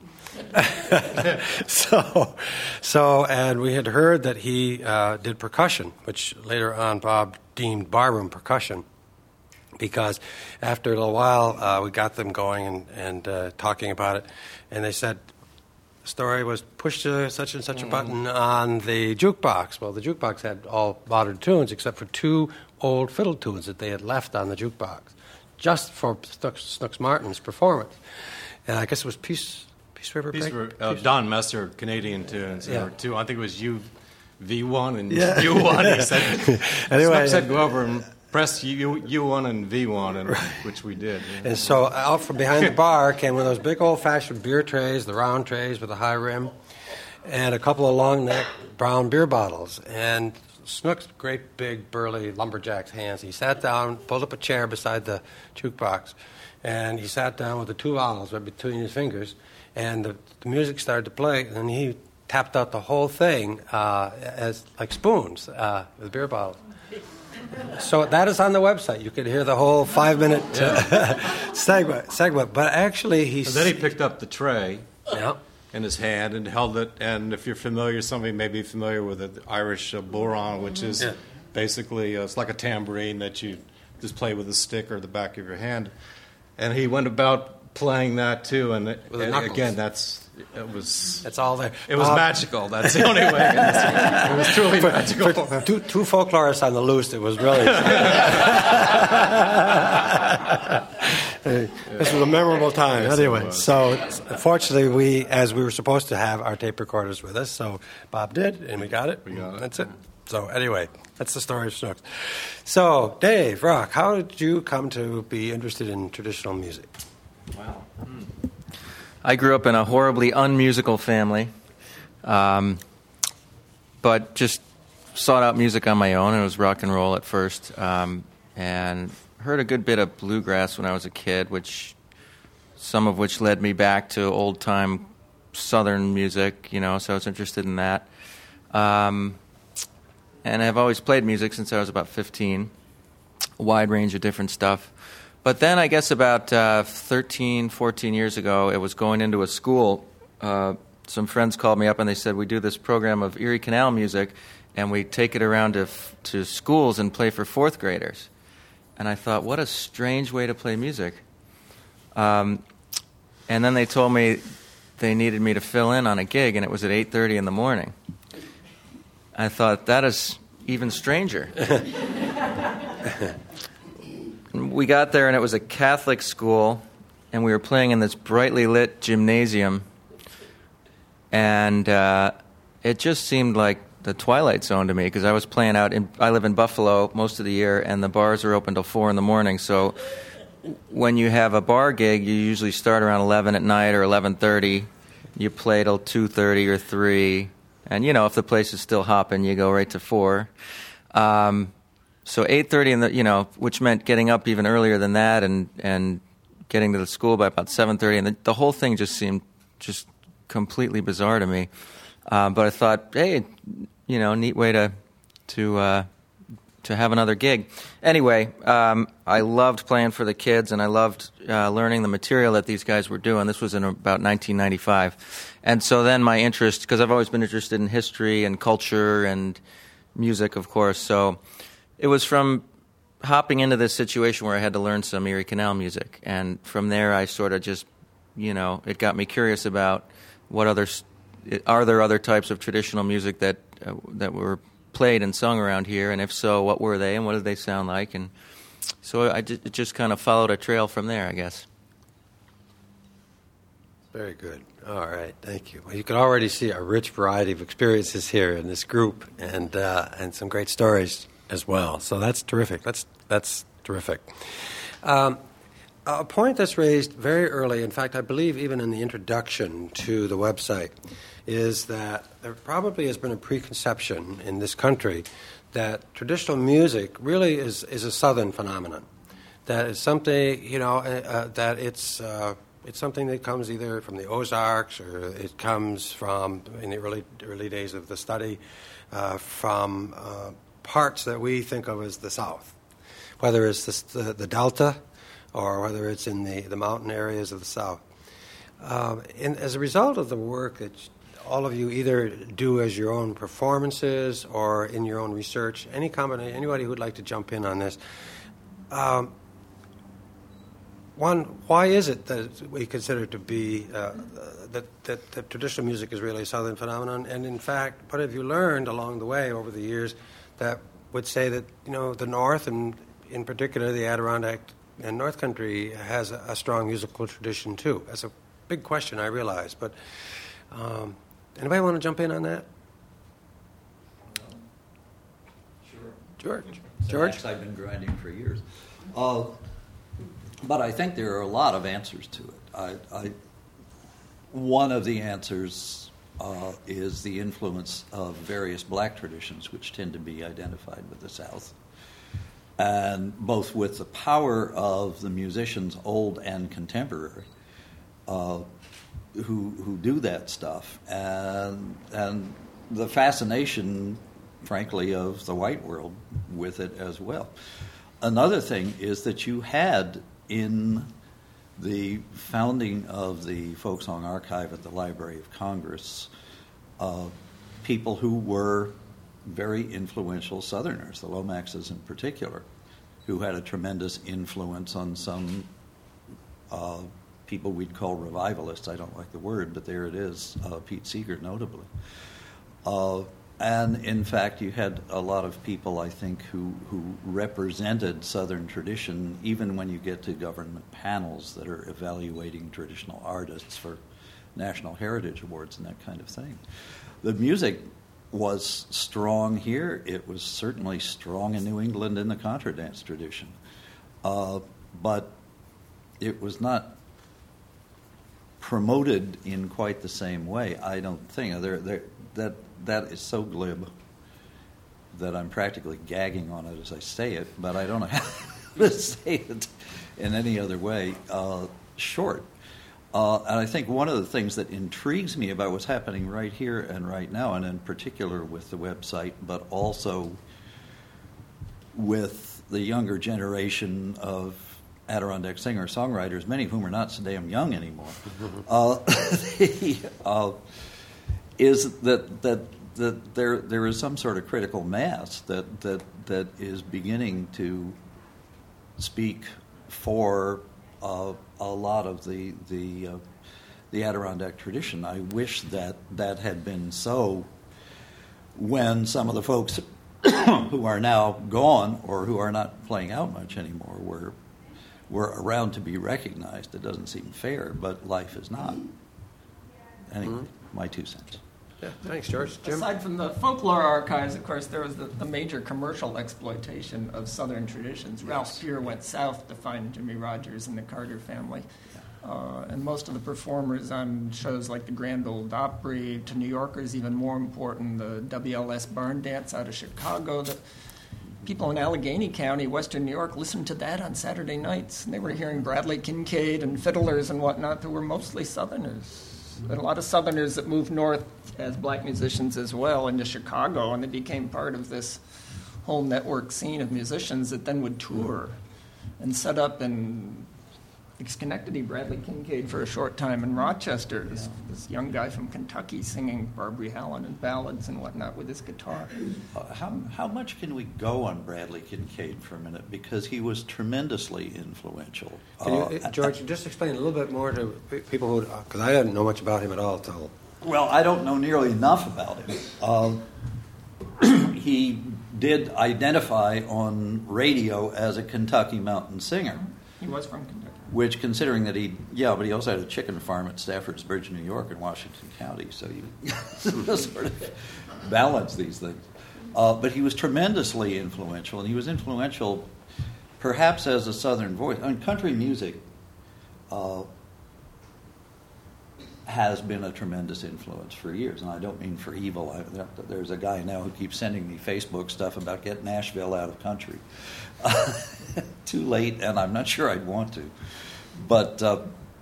so, so, and we had heard that he uh, did percussion, which later on Bob deemed barroom percussion. Because after a little while, uh, we got them going and, and uh, talking about it, and they said the story was push to such and such a button on the jukebox. Well, the jukebox had all modern tunes except for two old fiddle tunes that they had left on the jukebox, just for Snooks, Snooks Martin's performance. And I guess it was Peace, Peace River Peace Break? River, uh, Peace Don Messer, Canadian tunes. There Yeah. were two. I think it was U V one and Yeah. U one. He said, Anyway, Snooks said go over and press U, U1 and V one, and, which we did. Yeah. And so out from behind the bar came one of those big old-fashioned beer trays, the round trays with a high rim, and a couple of long-neck brown beer bottles. And Snooks, great big burly lumberjack's hands, he sat down, pulled up a chair beside the jukebox, and he sat down with the two bottles right between his fingers, and the, the music started to play, and he tapped out the whole thing uh, as like spoons uh, with beer bottles. So that is on the website. You could hear the whole five-minute uh, segment, segment. But actually, he... And then he picked up the tray yeah. in his hand and held it. And if you're familiar, somebody may be familiar with the Irish uh, bodhrán, which is yeah. basically, uh, it's like a tambourine that you just play with a stick or the back of your hand. And he went about playing that, too. And, it, With the and knuckles. again, that's... It was. That's all there. It was Uh, magical. That's the only way. I can describe it. It was truly for, magical. For two, two folklorists on the loose, it was really. This was a memorable time. Yes, it anyway, was. so fortunately, we, as we were supposed to have our tape recorders with us, so Bob did, and we got it. We got it. That's it. So anyway, that's the story of Snooks. So, Dave, Rock, how did you come to be interested in traditional music? Wow. Hmm. I grew up in a horribly unmusical family, um, but just sought out music on my own, and it was rock and roll at first, um, and heard a good bit of bluegrass when I was a kid, which some of which led me back to old-time Southern music, you know, so I was interested in that. Um, and I've always played music since I was about fifteen, a wide range of different stuff. But then I guess about uh, thirteen, fourteen years ago, it was going into a school. Uh, some friends called me up and they said, we do this program of Erie Canal music, and we take it around to, f- to schools and play for fourth graders. And I thought, what a strange way to play music. Um, and then they told me they needed me to fill in on a gig, and it was at eight thirty in the morning. I thought, that is even stranger. We got there, and it was a Catholic school, and we were playing in this brightly lit gymnasium, and uh, it just seemed like the Twilight Zone to me, because I was playing out in, I live in Buffalo most of the year, and the bars are open till four in the morning, so when you have a bar gig, you usually start around eleven at night or eleven thirty. You play till two thirty or three. And, you know, if the place is still hopping, you go right to four. Um, so eight thirty, in the, you know, which meant getting up even earlier than that and, and getting to the school by about seven thirty. And the, the whole thing just seemed just completely bizarre to me. Uh, but I thought, hey, you know, neat way to to uh, to have another gig. Anyway, um, I loved playing for the kids, and I loved uh, learning the material that these guys were doing. This was in about nineteen ninety-five. And so then my interest, because I've always been interested in history and culture and music, of course, so it was from hopping into this situation where I had to learn some Erie Canal music. And from there I sort of just, you know, it got me curious about what other, are there other types of traditional music that uh, that were played and sung around here, and if so, what were they and what did they sound like? And so I just, it just kind of followed a trail from there, I guess. Very good. All right, thank you. Well, you can already see a rich variety of experiences here in this group, and uh, and some great stories as well. So that's terrific. That's that's terrific. Um, a point that's raised very early, in fact, I believe even in the introduction to the website, is that there probably has been a preconception in this country that traditional music really is, is a Southern phenomenon. That it's something, you know, uh, that it's uh, it's something that comes either from the Ozarks or it comes from, in the early early days of the study, uh, from uh, parts that we think of as the South, whether it's the, the, the Delta or whether it's in the, the mountain areas of the South. Um, and as a result of the work that all of you either do as your own performances or in your own research, any combination, anybody who'd like to jump in on this, um, one, why is it that we consider to be uh, that, that, that traditional music is really a Southern phenomenon? And in fact, what have you learned along the way over the years that would say that, you know, the North, and in particular the Adirondack and North Country, has a, a strong musical tradition too? That's a big question, I realize, but um, anybody want to jump in on that? Sure. George. It's George? an axe I've been grinding for years. Uh, but I think there are a lot of answers to it. I, I, one of the answers uh, is the influence of various black traditions, which tend to be identified with the South. And both with the power of the musicians, old and contemporary, uh, who who do that stuff, and and the fascination, frankly, of the white world with it as well. Another thing is that you had in the founding of the Folk Song Archive at the Library of Congress uh, people who were very influential Southerners, the Lomaxes in particular, who had a tremendous influence on some uh, people we'd call revivalists. I don't like the word, but there it is, uh, Pete Seeger notably. Uh, and in fact, you had a lot of people, I think, who, who represented Southern tradition, even when you get to government panels that are evaluating traditional artists for National Heritage Awards and that kind of thing. The music was strong here. It was certainly strong in New England in the contra dance tradition. Uh, but it was not promoted in quite the same way, I don't think. There, there, that that is so glib that I'm practically gagging on it as I say it, but I don't know how to say it in any other way. Uh, short. Uh, and I think one of the things that intrigues me about what's happening right here and right now, and in particular with the website, but also with the younger generation of Adirondack singer-songwriters, many of whom are not so damn young anymore, uh, the, uh, is that that that there there is some sort of critical mass that that that is beginning to speak for uh, a lot of the the uh, the Adirondack tradition. I wish that that had been so when some of the folks who are now gone or who are not playing out much anymore were were around to be recognized. It doesn't seem fair, but life is not. Anyway, mm-hmm. my two cents. Yeah, thanks, George. Jim? Aside from the folklore archives, of course, there was the, the major commercial exploitation of Southern traditions. Yes. Ralph Spear went south to find Jimmy Rogers and the Carter family. Uh, and most of the performers on shows like the Grand Ole Opry, to New Yorkers even more important, the W L S Barn Dance out of Chicago. The people in Allegheny County, Western New York, listened to that on Saturday nights. And they were hearing Bradley Kincaid and fiddlers and whatnot who were mostly Southerners. And a lot of Southerners that moved north as black musicians as well into Chicago, and they became part of this whole network scene of musicians that then would tour and set up in Schenectady. Bradley Kincaid for a short time in Rochester, this, this young guy from Kentucky singing Barbary Allen and ballads and whatnot with his guitar. Uh, how, how much can we go on Bradley Kincaid for a minute? Because he was tremendously influential. Can you, uh, George, just explain a little bit more to people who, because I didn't know much about him at all till. Well, I don't know nearly enough about him. Uh, he did identify on radio as a Kentucky mountain singer. He was from Kentucky. Which, considering that he, yeah, but he also had a chicken farm at Staffordsbridge, New York, in Washington County, so you sort of balance these things. Uh, but he was tremendously influential, and he was influential perhaps as a Southern voice. I mean, country music uh, has been a tremendous influence for years, and I don't mean for evil. I, there's a guy now who keeps sending me Facebook stuff about get Nashville out of country. Uh, too late, and I'm not sure I'd want to. But uh,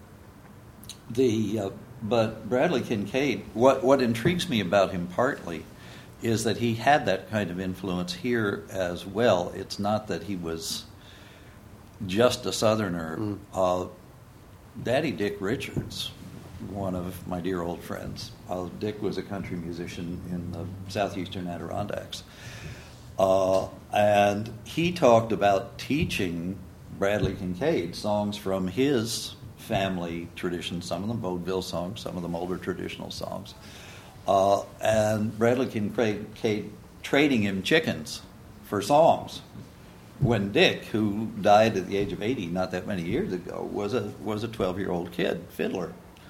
the uh, but Bradley Kincaid, what what intrigues me about him partly is that he had that kind of influence here as well. It's not that he was just a Southerner. Mm. Uh, Daddy Dick Richards, one of my dear old friends. Uh, Dick was a country musician in the southeastern Adirondacks. Uh, and he talked about teaching Bradley Kincaid songs from his family tradition, some of them vaudeville songs, some of them older traditional songs. Uh, and Bradley Kincaid trading him chickens for songs when Dick, who died at the age of eighty not that many years ago, was a was a twelve-year-old kid, fiddler.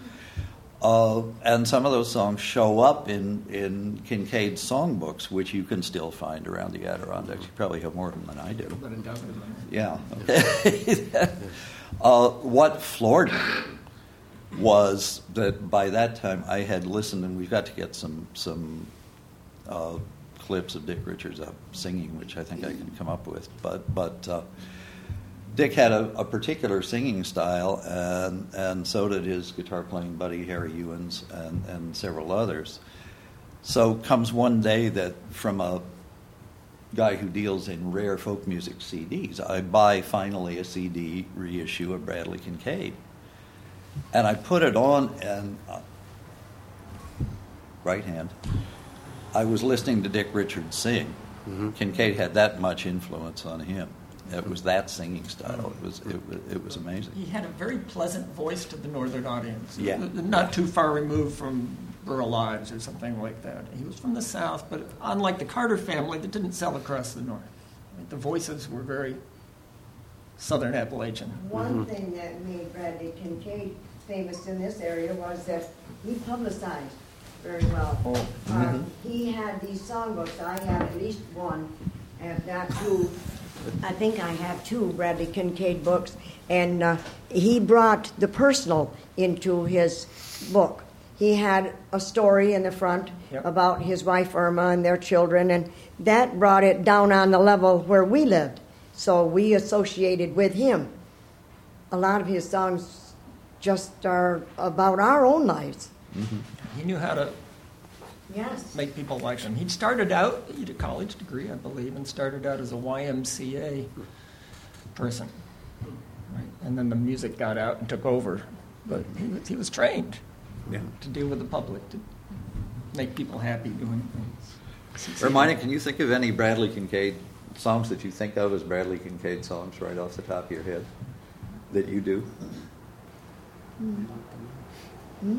Uh, and some of those songs show up in, in Kincaid's songbooks, which you can still find around the Adirondacks. You probably have more of them than I do. But a dozen of them. Yeah. Okay. uh, what floored me was that by that time I had listened, and we've got to get some some uh, clips of Dick Richards up singing, which I think I can come up with. But but. Uh, Dick had a, a particular singing style, and and so did his guitar-playing buddy Harry Ewens and, and several others. So comes one day that from a guy who deals in rare folk music C Ds, I buy finally a C D reissue of Bradley Kincaid. And I put it on, and uh, right hand, I was listening to Dick Richards sing. Mm-hmm. Kincaid had that much influence on him. It was that singing style. It was it, was, it was amazing. He had a very pleasant voice to the northern audience. Yeah. Not too far removed from Burl Ives or something like that. He was from the South, but unlike the Carter family, that didn't sell across the North. The voices were very Southern Appalachian. One mm-hmm. thing that made Bradley Kincaid famous in this area was that he publicized very well. Oh. Uh, Mm-hmm. He had these songbooks. I have at least one, if not two. I think I have two Bradley Kincaid books, and uh, he brought the personal into his book. He had a story in the front yep. about his wife Irma and their children, and that brought it down on the level where we lived. So we associated with him. A lot of his songs just are about our own lives. Mm-hmm. He knew how to Yes. make people like him. He'd started out, he had a college degree, I believe, and started out as a Y M C A person. Right? And then the music got out and took over. But he was, he was trained Yeah. to deal with the public, to make people happy doing things. Hermione, can you think of any Bradley Kincaid songs that you think of as Bradley Kincaid songs right off the top of your head that you do? Hmm?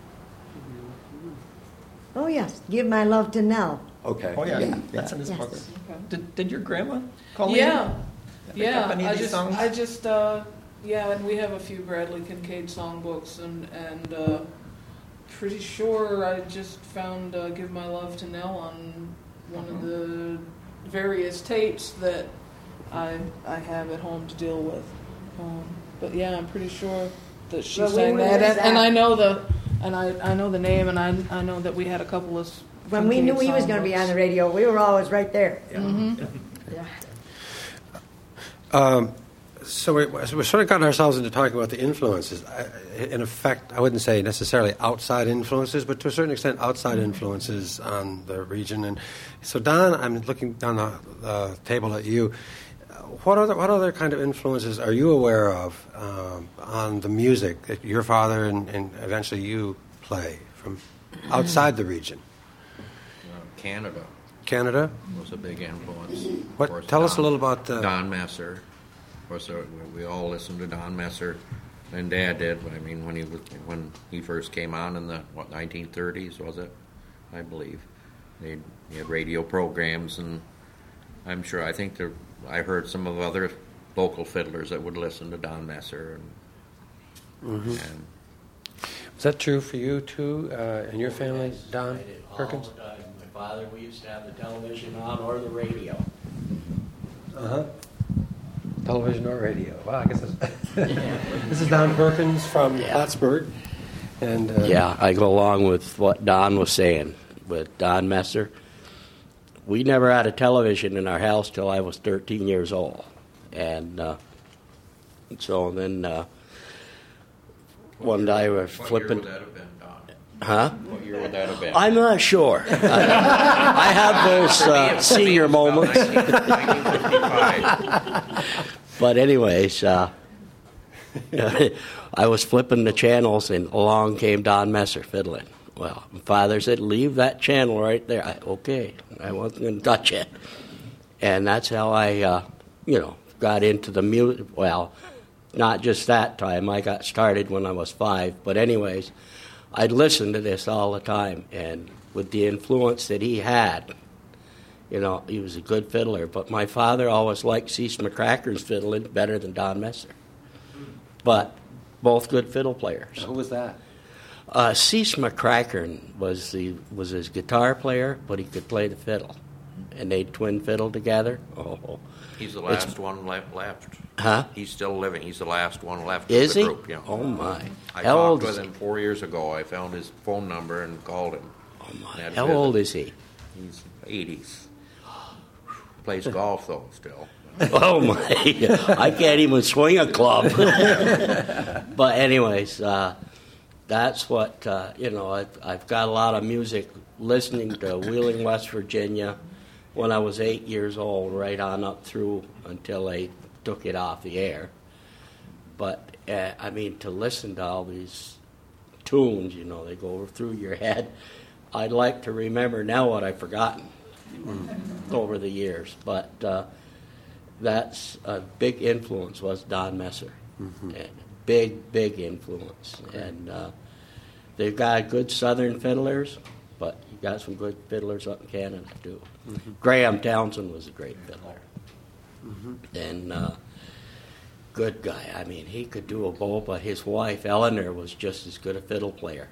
Oh, yes. Give my love to Nell. Okay. Oh, yeah, Yeah. that's in his Yes. book. Okay. Did, did your grandma call in? Yeah, Pick yeah. up any of I these just, songs? I just, uh, yeah, and we have a few Bradley Kincaid songbooks, and and uh, pretty sure I just found uh, "Give My Love to Nell" on one of the various tapes that I I have at home to deal with. Um, but yeah, I'm pretty sure that she Well, we sang were that, with and, and that. I know the, and I I know the name, and I I know that we had a couple of. When we knew Kincaid he was going to be songbooks. on the radio, we were always right there. Mhm. Yeah. Um, so, we, so we've sort of gotten ourselves into talking about the influences. I, in effect, I wouldn't say necessarily outside influences, but to a certain extent, outside influences on the region. And so, Don, I'm looking down the uh, table at you. What other what other kind of influences are you aware of um, on the music that your father and, and eventually you play from outside the region? Uh, Canada Canada. was a big influence. What? Of course, Tell us a Don- little about uh, Don Messer. Of course, uh, we we all listened to Don Messer, and Dad did. I mean, when he was when he first came on in the what nineteen thirties was it? I believe they he had radio programs, and I'm sure I think there. I heard some of the other local fiddlers that would listen to Don Messer, and, Mhm. and Is that true for you too, uh, and your family, Yes, Don I did all Perkins? the time. My father, we used to have the television on or the radio. Uh huh. Television or radio? Well, I guess that's this is Don Perkins from Yeah. Plattsburgh, and uh, Yeah, I go along with what Don was saying with Don Messer. We never had a television in our house till I was thirteen years old, and uh, so then uh, one day we're what year flipping. would that have been, Don? Huh? What year would that have been? I'm not sure. I, I have those uh, senior moments. nineteen fifty-five. But anyways, uh, I was flipping the channels, and along came Don Messer fiddling. Well, my father said, "Leave that channel right there." I, okay, I wasn't going to touch it, and that's how I, uh, you know, got into the music. Well, not just that time. I got started when I was five. But anyways, I'd listen to this all the time, and with the influence that he had. You know, he was a good fiddler, but my father always liked Cease McCracker's fiddling better than Don Messer. But both good fiddle players. who was that? Uh, Cease McCracken was the was his guitar player, but he could play the fiddle, and they twin fiddle together. Oh, He's the It's- last one left. left. huh? He's still living. He's the last one left Is of the he? group. Yeah. Oh my! I How talked old with is he? him four years ago. I found his phone number and called him. Oh my! Had a How visit. old is he? He's eighties. Plays golf though still. Oh my! I can't even swing a club. But anyways, uh, that's what uh, you know. I've, I've got a lot of music listening to Wheeling, West Virginia, when I was eight years old, right on up through until they took it off the air. But uh, I mean, to listen to all these tunes, you know, they go through your head. I'd like to remember now what I've forgotten over the years, but uh, that's a big influence was Don Messer. Mm-hmm. And big, big influence. And uh, they've got good Southern fiddlers, but you got some good fiddlers up in Canada too. Mm-hmm. Graham Townsend was a great fiddler, Mm-hmm. and uh, good guy. I mean, he could do a bow, but his wife Eleanor was just as good a fiddle player,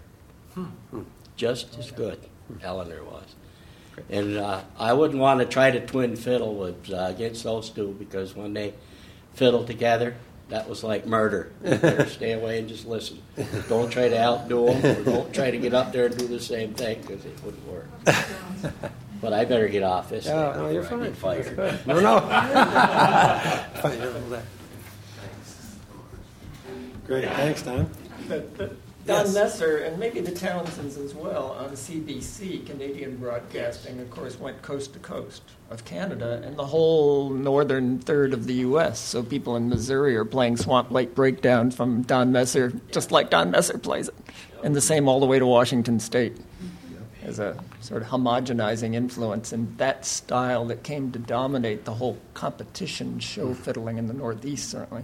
just as good. Eleanor was. And uh, I wouldn't want to try to twin fiddle with uh, against those two, because when they fiddle together, that was like murder. You better stay away and just listen. Don't try to outdo them, or don't try to get up there and do the same thing, because it wouldn't work. But I better get off this. Yeah, thing no, you're before I fine. get You're fired. good. No, no. Fine, no, that. Great, thanks, Don. that, that Don Yes. Messer, and maybe the Townsends as well, on C B C, Canadian Broadcasting, of course, went coast to coast of Canada and the whole northern third of the U S. So people in Missouri are playing Swamp Lake Breakdown from Don Messer, just like Don Messer plays it. And the same all the way to Washington State as a sort of homogenizing influence in that style that came to dominate the whole competition show fiddling in the Northeast, certainly.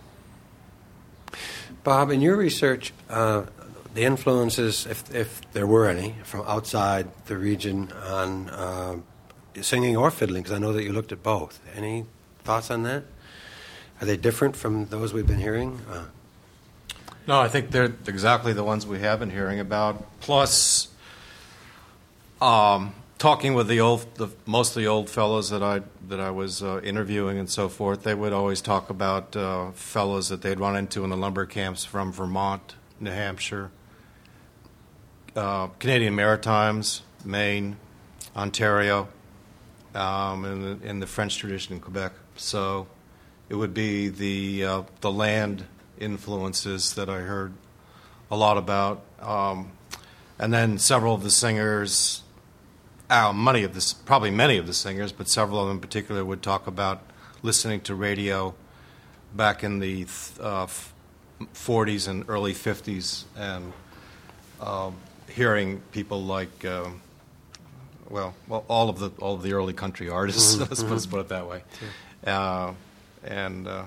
Bob, in your research, uh, the influences, if, if there were any, from outside the region on uh, singing or fiddling, because I know that you looked at both. Any thoughts on that? Are they different from those we've been hearing? Uh, No, I think they're exactly the ones we have been hearing about. Plus, um, talking with the old, the, most of the old fellows that I that I was uh, interviewing and so forth, they would always talk about uh, fellows that they'd run into in the lumber camps from Vermont, New Hampshire, uh, Canadian Maritimes, Maine, Ontario, um, in, the, in the French tradition in Quebec. So it would be the uh, the land influences that I heard a lot about, um, and then several of the singers, uh, many of the probably many of the singers, but several of them in particular would talk about listening to radio back in the uh, forties and early fifties, and uh, hearing people like, um, well, well, all of the all of the early country artists. Mm-hmm. Let's, let's put it that way, uh, and. Uh,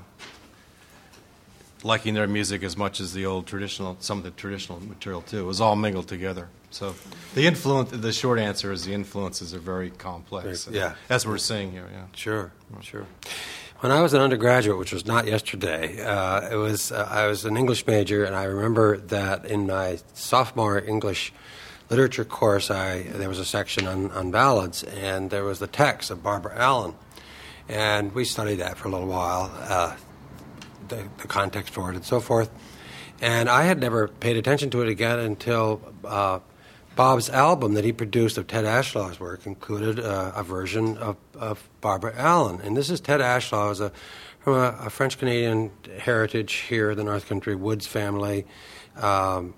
liking their music as much as the old traditional, some of the traditional material too. It was all mingled together. So the influence, the short answer is the influences are very complex. Yeah. As we're seeing here, yeah. Sure, sure. When I was an undergraduate, which was not yesterday, uh, it was uh, I was an English major, and I remember that in my sophomore English literature course, I there was a section on, on ballads, and there was the text of Barbara Allen, and we studied that for a little while. Uh, The, the context for it and so forth. And I had never paid attention to it again until uh, Bob's album that he produced of Ted Ashlaw's work included uh, a version of, of Barbara Allen. And this is Ted Ashlaw, is a, from a, a French-Canadian heritage here in the North Country, Woods family. Um,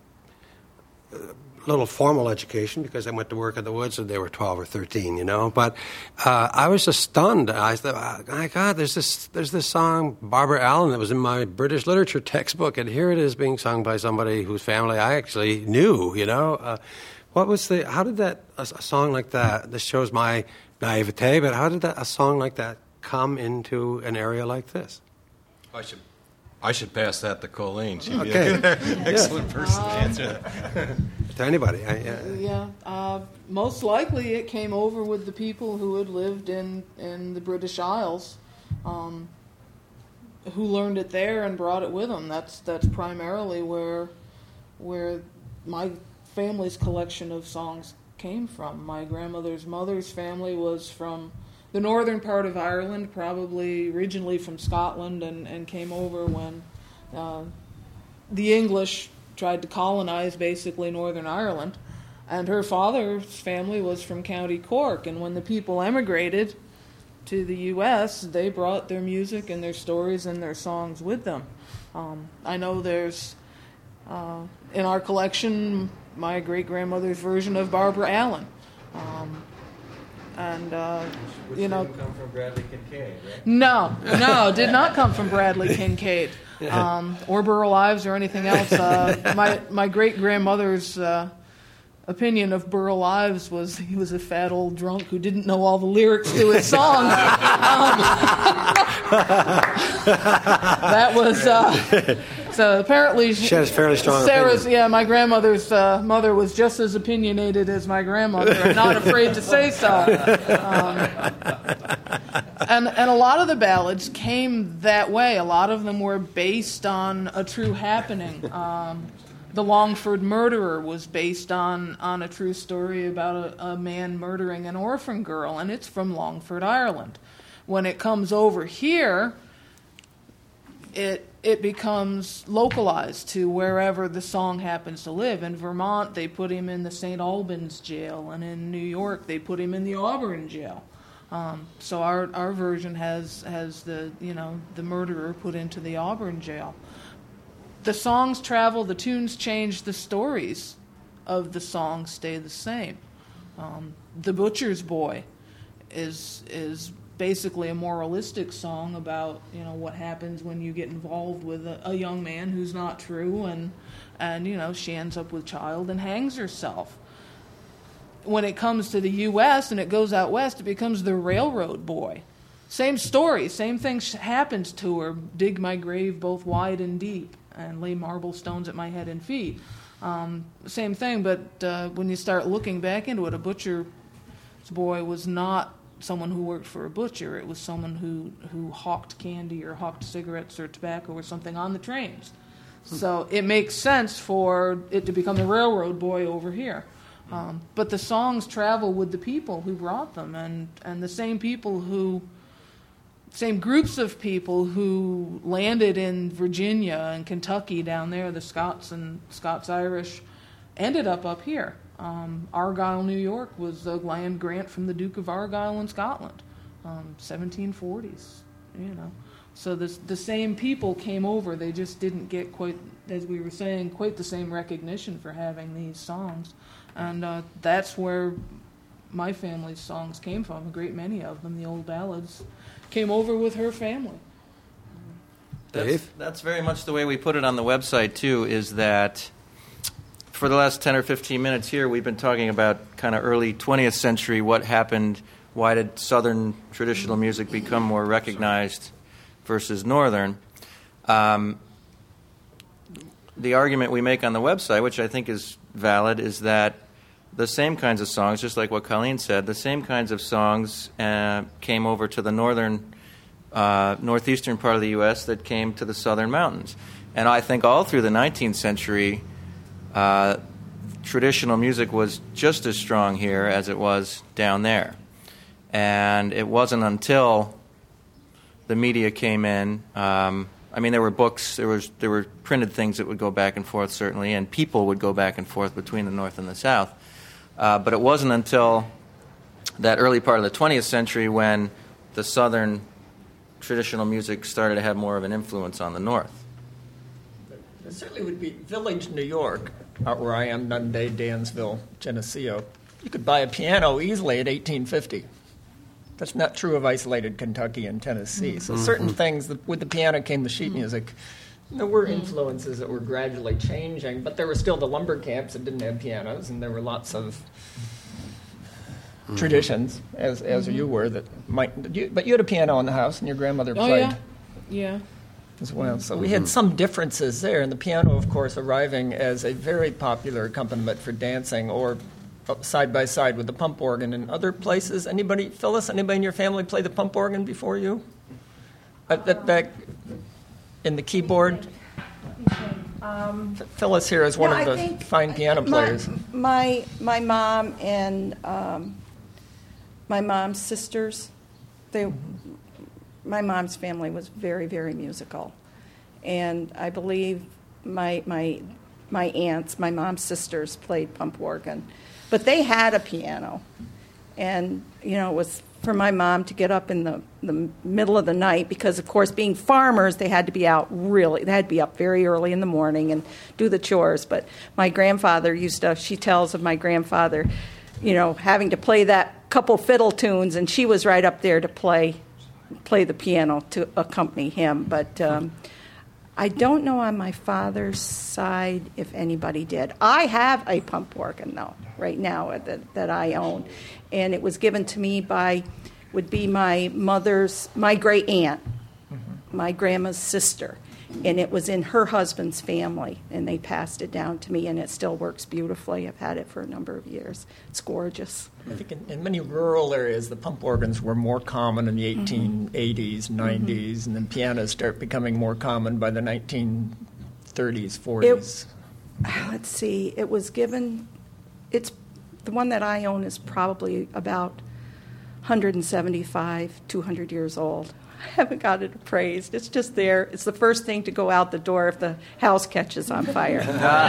little formal education because I went to work at the Woods when they were twelve or thirteen, you know. But uh, I was just stunned. I thought, oh, my God, there's this there's this song, Barbara Allen, that was in my British literature textbook, and here it is being sung by somebody whose family I actually knew, you know. Uh, what was the, how did that, a, a song like that, this shows my naivete, but how did that, a song like that come into an area like this? I should I should pass that to Colleen. She'd be Okay. an excellent person to Um, answer that. To anybody. I, uh, Yeah, uh, most likely it came over with the people who had lived in, in the British Isles, um, who learned it there and brought it with them. That's that's primarily where where my family's collection of songs came from. My grandmother's mother's family was from the northern part of Ireland, probably originally from Scotland, and, and came over when uh, the English tried to colonize basically Northern Ireland. And her father's family was from County Cork, and when the people emigrated to the U S, they brought their music and their stories and their songs with them. Um, I know there's, uh, in our collection, my great-grandmother's version of Barbara Allen. Um, and, uh, Which you know... didn't come from Bradley Kincaid, right? No, no, did not come from Bradley Kincaid um, or Burl Ives or anything else. Uh, my my great grandmother's uh, opinion of Burl Ives was he was a fat old drunk who didn't know all the lyrics to his songs. Um, that was uh, so apparently She has fairly strong Sarah's opinion. yeah. My grandmother's uh, mother was just as opinionated as my grandmother, and not afraid to say so. Um, and and a lot of the ballads came that way. A lot of them were based on a true happening. Um, the Longford Murderer was based on, on a true story about a, a man murdering an orphan girl, and it's from Longford, Ireland. When it comes over here, it it becomes localized to wherever the song happens to live. In Vermont, they put him in the Saint Albans jail, and in New York, they put him in the Auburn jail. Um, so our our version has has the you know the murderer put into the Auburn jail. the songs travel, the tunes change, the stories of the songs stay the same. Um, the Butcher's Boy is is basically a moralistic song about, you know, what happens when you get involved with a, a young man who's not true, and and you know, she ends up with child and hangs herself. When it comes to the U S and it goes out west, it becomes the Railroad Boy. Same story, same thing happens to her. Dig my grave both wide and deep, and lay marble stones at my head and feet. Um, same thing, but uh, when you start looking back into it, a butcher's boy was not someone who worked for a butcher. It was someone who, who hawked candy or hawked cigarettes or tobacco or something on the trains. So it makes sense for it to become the Railroad Boy over here. Um, but the songs travel with the people who brought them, and, and the same people who, same groups of people who landed in Virginia and Kentucky down there, the Scots and Scots-Irish, ended up up here. Um, Argyll, New York, was a land grant from the Duke of Argyll in Scotland, um, seventeen forties, you know. So this, the same people came over. They just didn't get quite, as we were saying, quite the same recognition for having these songs. And uh, that's where my family's songs came from, a great many of them. The old ballads came over with her family. Dave? That's, that's very much the way we put it on the website, too, is that for the last ten or fifteen minutes here, we've been talking about kind of early twentieth century, what happened, why did Southern traditional music become more recognized versus Northern. Um, the argument we make on the website, which I think is valid, is that the same kinds of songs, just like what Colleen said, the same kinds of songs uh, came over to the northern, uh, northeastern part of the U S that came to the southern mountains. And I think all through the nineteenth century, uh, traditional music was just as strong here as it was down there. And it wasn't until the media came in. Um, I mean, there were books, there was there were printed things that would go back and forth, certainly, and people would go back and forth between the North and the South. Uh, but it wasn't until that early part of the twentieth century when the Southern traditional music started to have more of an influence on the North. It certainly would be Village, New York, out where I am, Dundee, Dansville, Geneseo. You could buy a piano easily at eighteen fifty. That's not true of isolated Kentucky and Tennessee. So certain things, with the piano came the sheet music. There were influences that were gradually changing, but there were still the lumber camps that didn't have pianos, and there were lots of traditions, as as you were, that might. You, but you had a piano in the house, and your grandmother Oh, played yeah. Yeah. as well. So we had some differences there, and the piano, of course, arriving as a very popular accompaniment for dancing, or side by side with the pump organ in other places. Anybody, Phyllis, anybody in your family play the pump organ before you? At that back in the keyboard? Um, Phyllis here is one no, of I the think fine piano my- players. My my mom and um, my mom's sisters, they, my mom's family was very very musical, and I believe my my my aunts, my mom's sisters, played pump organ. But they had a piano, and, you know, it was for my mom to get up in the, the middle of the night because, of course, being farmers, they had to be out really, they had to be up very early in the morning and do the chores. But my grandfather used to, she tells of my grandfather, you know, having to play that couple fiddle tunes, and she was right up there to play play the piano to accompany him. But um, I don't know on my father's side if anybody did. I have a pump organ, though, right now that, that I own. And it was given to me by, would be my mother's, my great aunt, mm-hmm. my grandma's sister. And it was in her husband's family, and they passed it down to me, and it still works beautifully. I've had it for a number of years. It's gorgeous. I think in, in many rural areas, the pump organs were more common in the eighteen eighties, nineties, mm-hmm. and then pianos start becoming more common by the nineteen thirties, forties. It, let's see. It was given. It's the one that I own is probably about one seventy-five, two hundred years old. I haven't got it appraised. It's just there. It's the first thing to go out the door if the house catches on fire.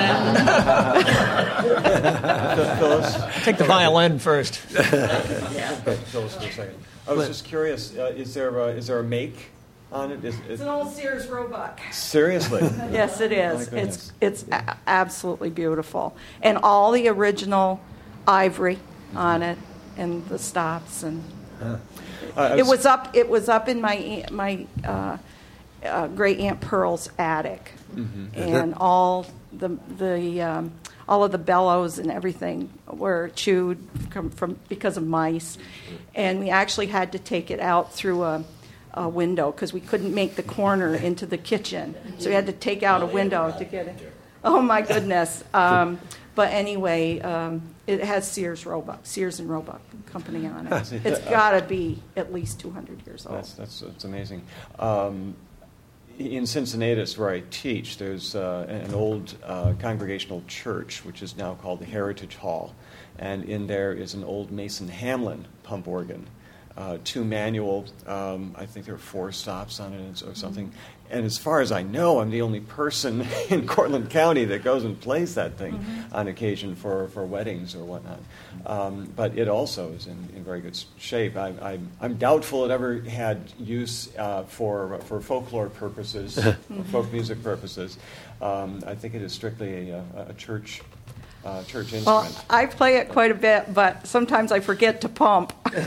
Phyllis? Take the violin first. Yeah. Phyllis for a second. I was just curious, uh, is there a, is there a make on it? Is, It's it an old Sears Roebuck. seriously? Yes, it My is. goodness. It's it's a- absolutely beautiful, and all the original ivory on it, and the stops, and Uh, I it was up. It was up in my aunt- my uh, uh, great aunt Pearl's attic, and all the the um, all of the bellows and everything were chewed from, from because of mice, and we actually had to take it out through a, a window because we couldn't make the corner into the kitchen, so we had to take out a window to get it. Oh my goodness! Um, but anyway, um, it has Sears Roebuck, Sears and Roebuck Company on it. It's got to be at least two hundred years old. That's that's, that's amazing. Um, in Cincinnatus, where I teach, there's uh, an old uh, congregational church, which is now called the Heritage Hall, and in there is an old Mason Hamlin pump organ, uh, two manual. Um, I think there are four stops on it or something. And as far as I know, I'm the only person in Cortland County that goes and plays that thing mm-hmm. on occasion for, for weddings or whatnot. Um, but it also is in, in very good shape. I, I, I'm doubtful it ever had use uh, for for folklore purposes, folk music purposes. Um, I think it is strictly a, a church uh, church instrument. Well, I play it quite a bit, but sometimes I forget to pump. You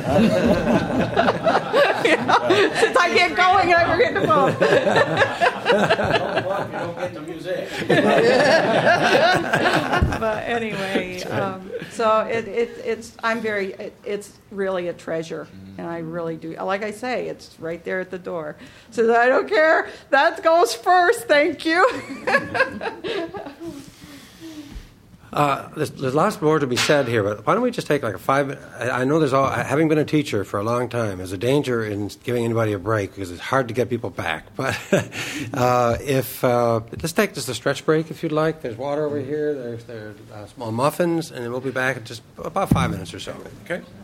know, since I get going, I forget to pump. You don't get the music. But anyway, um, so it, it, it's I'm very it, it's really a treasure, and I really do. Like I say, it's right there at the door. So I don't care. That goes first. Thank you. Uh, there's, there's lots more to be said here, but why don't we just take like a five minute? I, I know there's all, having been a teacher for a long time, there's a danger in giving anybody a break because it's hard to get people back. But uh, if, uh, let's take just a stretch break if you'd like. There's water over here, there's, there's uh, small muffins, and then we'll be back in just about five minutes or so. Okay?